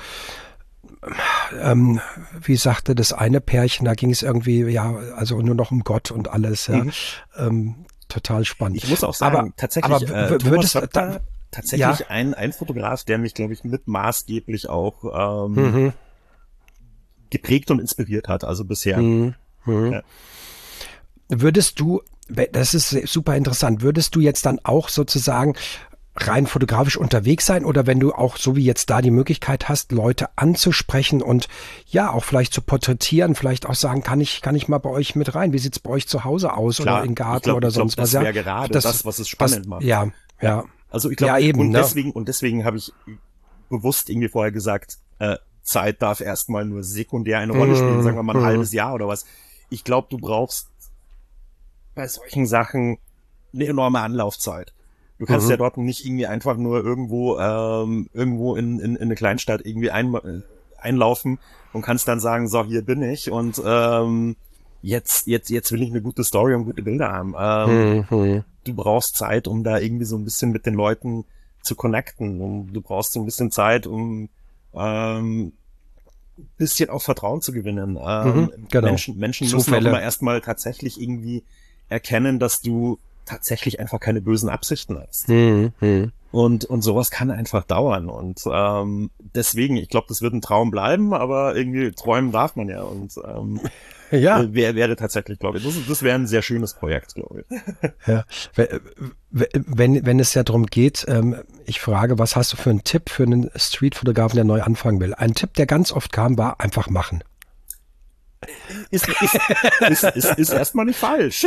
ähm, wie sagte das eine Pärchen, da ging es irgendwie, ja, also nur noch um Gott und alles, ja, mhm. ähm, total spannend. Ich muss auch sagen, aber, tatsächlich, aber äh, Thomas würdest, Höpker, da, tatsächlich ja. ein ein Fotograf, der mich, glaube ich, mit maßgeblich auch ähm, mhm. geprägt und inspiriert hat, also bisher. Mhm. Mhm. Ja. Würdest du, das ist super interessant, würdest du jetzt dann auch sozusagen rein fotografisch unterwegs sein oder wenn du auch so wie jetzt da die Möglichkeit hast, Leute anzusprechen und ja auch vielleicht zu porträtieren, vielleicht auch sagen, kann ich kann ich mal bei euch mit rein? Wie sieht's bei euch zu Hause aus? Klar, oder im Garten ich glaub, oder ich glaub, sonst was? Das wäre ja, gerade das, das, was es spannend was, macht. Ja, ja. Also ich glaube, ja, eben, und ne? deswegen, und deswegen habe ich bewusst irgendwie vorher gesagt, äh, Zeit darf erstmal nur sekundär eine Rolle spielen, sagen wir mal ein halbes Jahr oder was. Ich glaube, du brauchst bei solchen Sachen eine enorme Anlaufzeit. Du kannst mhm. ja dort nicht irgendwie einfach nur irgendwo ähm, irgendwo in, in, in eine Kleinstadt irgendwie ein, äh, einlaufen und kannst dann sagen, so, hier bin ich und ähm, jetzt jetzt jetzt will ich eine gute Story und gute Bilder haben. Ähm, mhm. Du brauchst Zeit, um da irgendwie so ein bisschen mit den Leuten zu connecten und du brauchst so ein bisschen Zeit, um ähm, ein bisschen auch Vertrauen zu gewinnen. Ähm, mhm, genau. Menschen, Menschen müssen auch immer erstmal tatsächlich irgendwie erkennen, dass du tatsächlich einfach keine bösen Absichten hast. Hm, hm. Und und sowas kann einfach dauern. Und ähm, deswegen, ich glaube, das wird ein Traum bleiben, aber irgendwie träumen darf man ja. Und ähm, ja. wäre wäre tatsächlich, glaube ich, das, das wäre ein sehr schönes Projekt, glaube ich. Ja. Wenn, wenn es ja darum geht, ähm, ich frage, was hast du für einen Tipp für einen Streetfotografen, der neu anfangen will? Ein Tipp, der ganz oft kam, war einfach machen. Ist, ist, ist, ist, ist erstmal nicht falsch.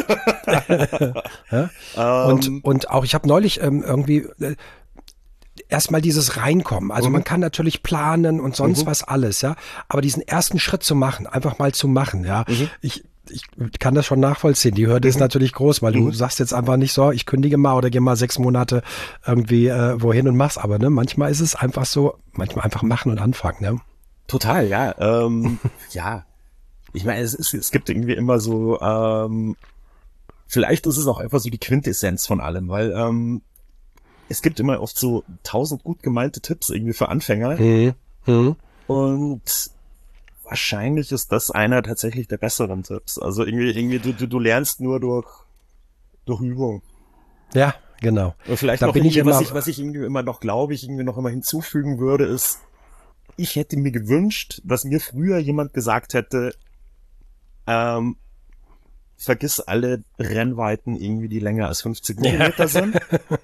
ja? und, um, und auch, ich habe neulich ähm, irgendwie äh, erstmal dieses Reinkommen. Also uh-huh. man kann natürlich planen und sonst uh-huh. was alles, ja. Aber diesen ersten Schritt zu machen, einfach mal zu machen, ja. Uh-huh. Ich, ich kann das schon nachvollziehen. Die Hürde uh-huh. ist natürlich groß, weil uh-huh. du sagst jetzt einfach nicht so, ich kündige mal oder gehe mal sechs Monate irgendwie äh, wohin und mach's. Aber ne, manchmal ist es einfach so, manchmal einfach machen und anfangen, ne? Total, ja. Ähm, ja. Ich meine, es, ist, es gibt irgendwie immer so, ähm, vielleicht ist es auch einfach so die Quintessenz von allem, weil ähm, es gibt immer oft so tausend gut gemeinte Tipps irgendwie für Anfänger mhm. Mhm. und wahrscheinlich ist das einer tatsächlich der besseren Tipps. Also irgendwie, irgendwie du, du, du lernst nur durch, durch Übung. Ja, genau. Und vielleicht da noch bin ich immer, was ich, was ich irgendwie immer noch glaube, ich irgendwie noch immer hinzufügen würde, ist, ich hätte mir gewünscht, dass mir früher jemand gesagt hätte, Ähm, vergiss alle Rennweiten irgendwie, die länger als fünfzig Millimeter sind,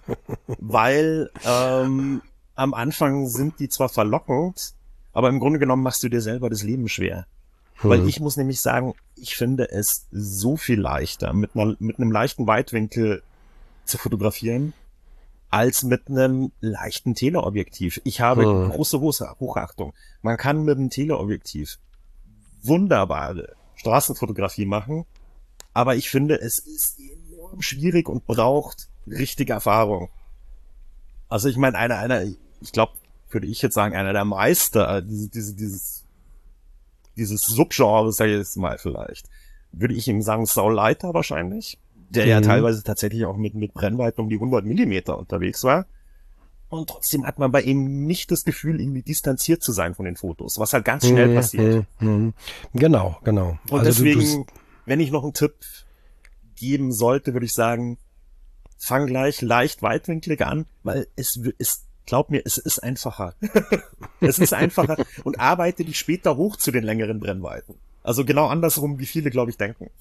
weil ähm, am Anfang sind die zwar verlockend, aber im Grunde genommen machst du dir selber das Leben schwer. Hm. Weil ich muss nämlich sagen, ich finde es so viel leichter, mit, einer, mit einem leichten Weitwinkel zu fotografieren, als mit einem leichten Teleobjektiv. Ich habe hm. große Hochachtung. Man kann mit einem Teleobjektiv wunderbare Straßenfotografie machen, aber ich finde, es ist enorm schwierig und braucht richtige Erfahrung. Also ich meine, einer, einer, ich glaube, würde ich jetzt sagen, einer der Meister, diese, diese, dieses, dieses Subgenre, sag ich jetzt mal vielleicht, würde ich ihm sagen, Saul Leiter wahrscheinlich, der mhm. ja teilweise tatsächlich auch mit, mit Brennweiten um die hundert Millimeter unterwegs war. Und trotzdem hat man bei ihm nicht das Gefühl, irgendwie distanziert zu sein von den Fotos, was halt ganz schnell passiert. Genau, genau. Und also deswegen, du, du wenn ich noch einen Tipp geben sollte, würde ich sagen, fang gleich leicht weitwinklig an, weil es ist, glaub mir, es ist einfacher. Es ist einfacher und arbeite dich später hoch zu den längeren Brennweiten. Also genau andersrum, wie viele, glaube ich, denken.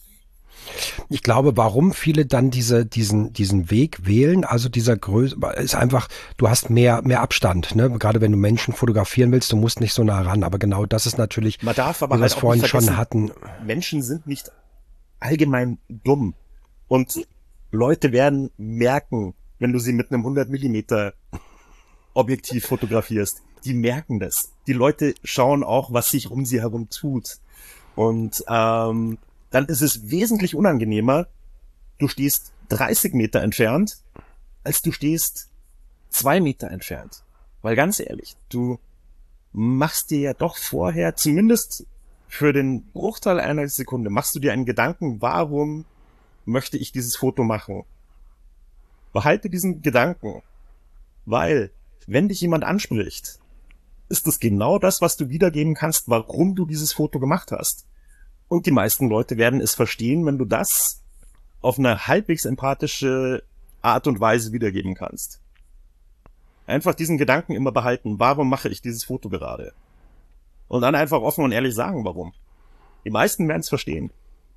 Ich glaube, warum viele dann diese, diesen, diesen Weg wählen, also dieser Größe, ist einfach, du hast mehr, mehr Abstand, ne? Gerade wenn du Menschen fotografieren willst, du musst nicht so nah ran, aber genau das ist natürlich, man darf aber wie wir halt es vorhin schon hatten. Menschen sind nicht allgemein dumm und Leute werden merken, wenn du sie mit einem hundert Millimeter Objektiv fotografierst, die merken das. Die Leute schauen auch, was sich um sie herum tut und, ähm, dann ist es wesentlich unangenehmer, du stehst dreißig Meter entfernt, als du stehst zwei Meter entfernt. Weil ganz ehrlich, du machst dir ja doch vorher, zumindest für den Bruchteil einer Sekunde, machst du dir einen Gedanken, warum möchte ich dieses Foto machen? Behalte diesen Gedanken, weil, wenn dich jemand anspricht, ist das genau das, was du wiedergeben kannst, warum du dieses Foto gemacht hast. Und die meisten Leute werden es verstehen, wenn du das auf eine halbwegs empathische Art und Weise wiedergeben kannst. Einfach diesen Gedanken immer behalten, warum mache ich dieses Foto gerade? Und dann einfach offen und ehrlich sagen, warum. Die meisten werden es verstehen.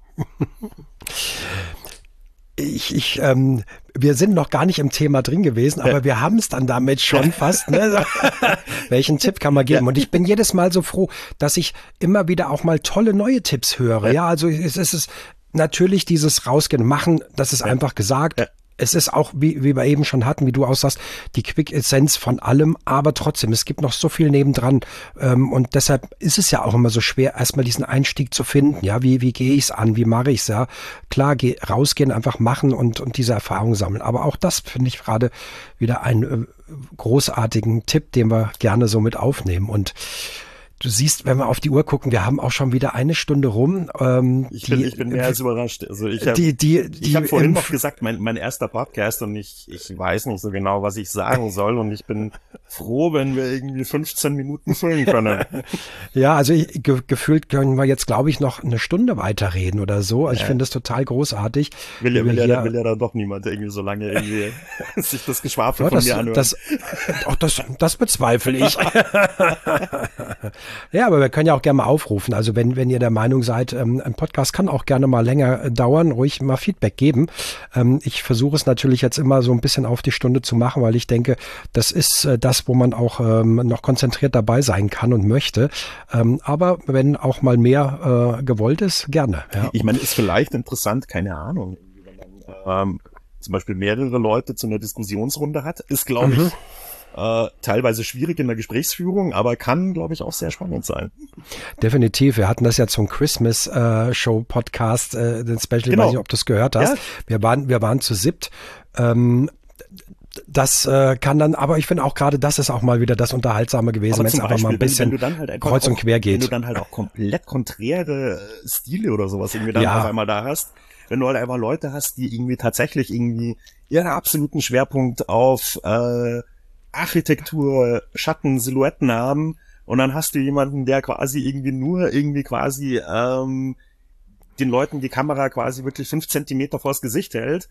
Ich, ich, ähm, wir sind noch gar nicht im Thema drin gewesen, aber ja. wir haben es dann damit schon fast. Ne? Welchen Tipp kann man geben? Ja. Und ich bin jedes Mal so froh, dass ich immer wieder auch mal tolle neue Tipps höre. Ja, ja also es ist es natürlich dieses Rausgehen, machen, das ist ja. einfach gesagt. Ja. Es ist auch, wie, wie wir eben schon hatten, wie du aussagst, die Quick-Essenz von allem, aber trotzdem, es gibt noch so viel nebendran. Ähm, und deshalb ist es ja auch immer so schwer, erstmal diesen Einstieg zu finden. Ja, wie, wie gehe ich es an? Wie mache ich es? Ja, klar, geh, rausgehen, einfach machen und, und diese Erfahrung sammeln. Aber auch das finde ich gerade wieder einen äh, großartigen Tipp, den wir gerne so mit aufnehmen. Und du siehst, wenn wir auf die Uhr gucken, wir haben auch schon wieder eine Stunde rum. Ähm, ich, die, bin, ich bin mehr als überrascht. Also ich habe die, die, die, ich hab vorhin noch gesagt, mein, mein erster Podcast und ich, ich weiß nicht so genau, was ich sagen soll und ich bin froh, wenn wir irgendwie fünfzehn Minuten füllen können. Ja, also ich, ge, gefühlt können wir jetzt, glaube ich, noch eine Stunde weiterreden oder so. Also ich Ja. finde das total großartig. Will ja, wie will, wir ja, hier- will ja dann doch niemand irgendwie so lange irgendwie sich das Geschwafel Ja, von das, mir anhören. das, auch das, das bezweifle ich. Ja, aber wir können ja auch gerne mal aufrufen. Also wenn, wenn ihr der Meinung seid, ähm, ein Podcast kann auch gerne mal länger äh, dauern, ruhig mal Feedback geben. Ähm, ich versuche es natürlich jetzt immer so ein bisschen auf die Stunde zu machen, weil ich denke, das ist äh, das, wo man auch ähm, noch konzentriert dabei sein kann und möchte. Ähm, aber wenn auch mal mehr äh, gewollt ist, gerne. Ja. Ich meine, ist vielleicht interessant, keine Ahnung, wenn man ähm, zum Beispiel mehrere Leute zu einer Diskussionsrunde hat, ist, glaube Mhm. ich, äh, teilweise schwierig in der Gesprächsführung, aber kann, glaube ich, auch sehr spannend sein. Definitiv. Wir hatten das ja zum Christmas-Show-Podcast, äh, den Special, Genau. ich weiß nicht, ob du es gehört hast. Ja. Wir waren, wir waren zu siebt. Ähm, das äh, kann dann, aber ich finde auch gerade, das ist auch mal wieder das Unterhaltsame gewesen, Aber wenn es zum einfach mal Beispiel, ein bisschen wenn, wenn du dann halt einfach kreuz und auch, quer geht. Wenn du dann halt auch komplett konträre äh, Stile oder sowas irgendwie dann Ja. auf einmal da hast, wenn du halt einfach Leute hast, die irgendwie tatsächlich irgendwie ihren absoluten Schwerpunkt auf äh, Architektur, Schatten, Silhouetten haben und dann hast du jemanden, der quasi irgendwie nur irgendwie quasi ähm, den Leuten die Kamera quasi wirklich fünf Zentimeter vors Gesicht hält.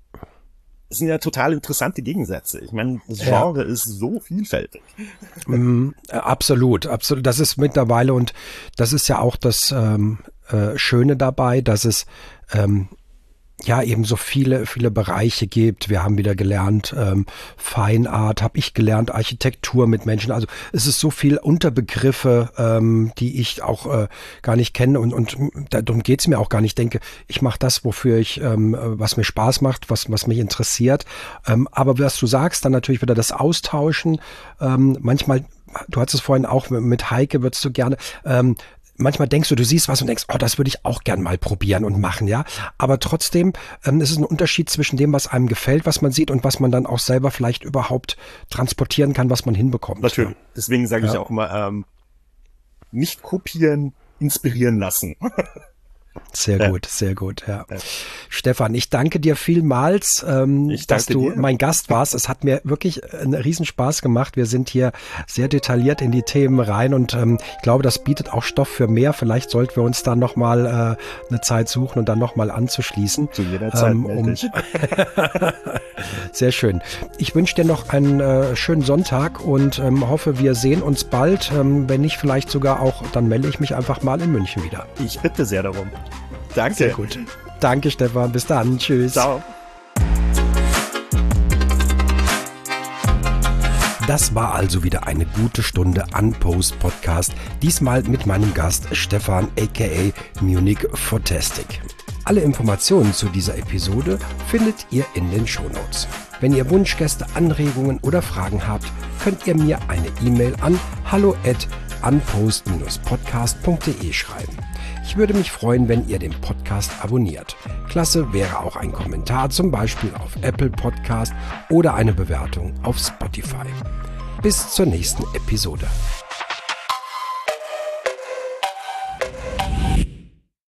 Das sind ja total interessante Gegensätze. Ich meine, das Genre ist so vielfältig. Mm, äh, absolut, absolut. Das ist mittlerweile und das ist ja auch das ähm, äh, Schöne dabei, dass es ähm, ja eben so viele, viele Bereiche gibt. Wir haben wieder gelernt, ähm, Fine Art, habe ich gelernt, Architektur mit Menschen. Also es ist so viel Unterbegriffe, ähm, die ich auch äh, gar nicht kenne und, und darum geht's mir auch gar nicht. Ich denke, ich mache das, wofür ich, ähm, was mir Spaß macht, was, was mich interessiert. Ähm, aber was du sagst, dann natürlich wieder das Austauschen. Ähm, manchmal, du hattest es vorhin auch mit Heike, würdest du gerne, ähm, manchmal denkst du, du siehst was und denkst, oh, das würde ich auch gern mal probieren und machen, ja. Aber trotzdem, ähm, es ist ein Unterschied zwischen dem, was einem gefällt, was man sieht und was man dann auch selber vielleicht überhaupt transportieren kann, was man hinbekommt. Natürlich. Deswegen sage ich Ja. auch immer, ähm, nicht kopieren, inspirieren lassen. Sehr Ja. gut, sehr gut, ja. Ja. Stefan, ich danke dir vielmals, ähm, Ich dass danke du dir. mein Gast warst. Es hat mir wirklich einen Riesenspaß gemacht. Wir sind hier sehr detailliert in die Themen rein und ähm, ich glaube, das bietet auch Stoff für mehr. Vielleicht sollten wir uns dann nochmal äh, eine Zeit suchen und dann nochmal anzuschließen. Zu jeder Zeit. Ähm, melde um- ich. Sehr schön. Ich wünsche dir noch einen äh, schönen Sonntag und ähm, hoffe, wir sehen uns bald. Ähm, wenn nicht, vielleicht sogar auch, dann melde ich mich einfach mal in München wieder. Ich bitte sehr darum. Danke. Sehr gut. Danke, Stefan. Bis dann. Tschüss. Ciao. Das war also wieder eine gute Stunde Unpost Podcast. Diesmal mit meinem Gast Stefan aka Munich Fotastic. Alle Informationen zu dieser Episode findet ihr in den Shownotes. Wenn ihr Wunschgäste, Anregungen oder Fragen habt, könnt ihr mir eine E-Mail an hallo at unpost dash podcast punkt de schreiben. Ich würde mich freuen, wenn ihr den Podcast abonniert. Klasse wäre auch ein Kommentar, zum Beispiel auf Apple Podcast oder eine Bewertung auf Spotify. Bis zur nächsten Episode.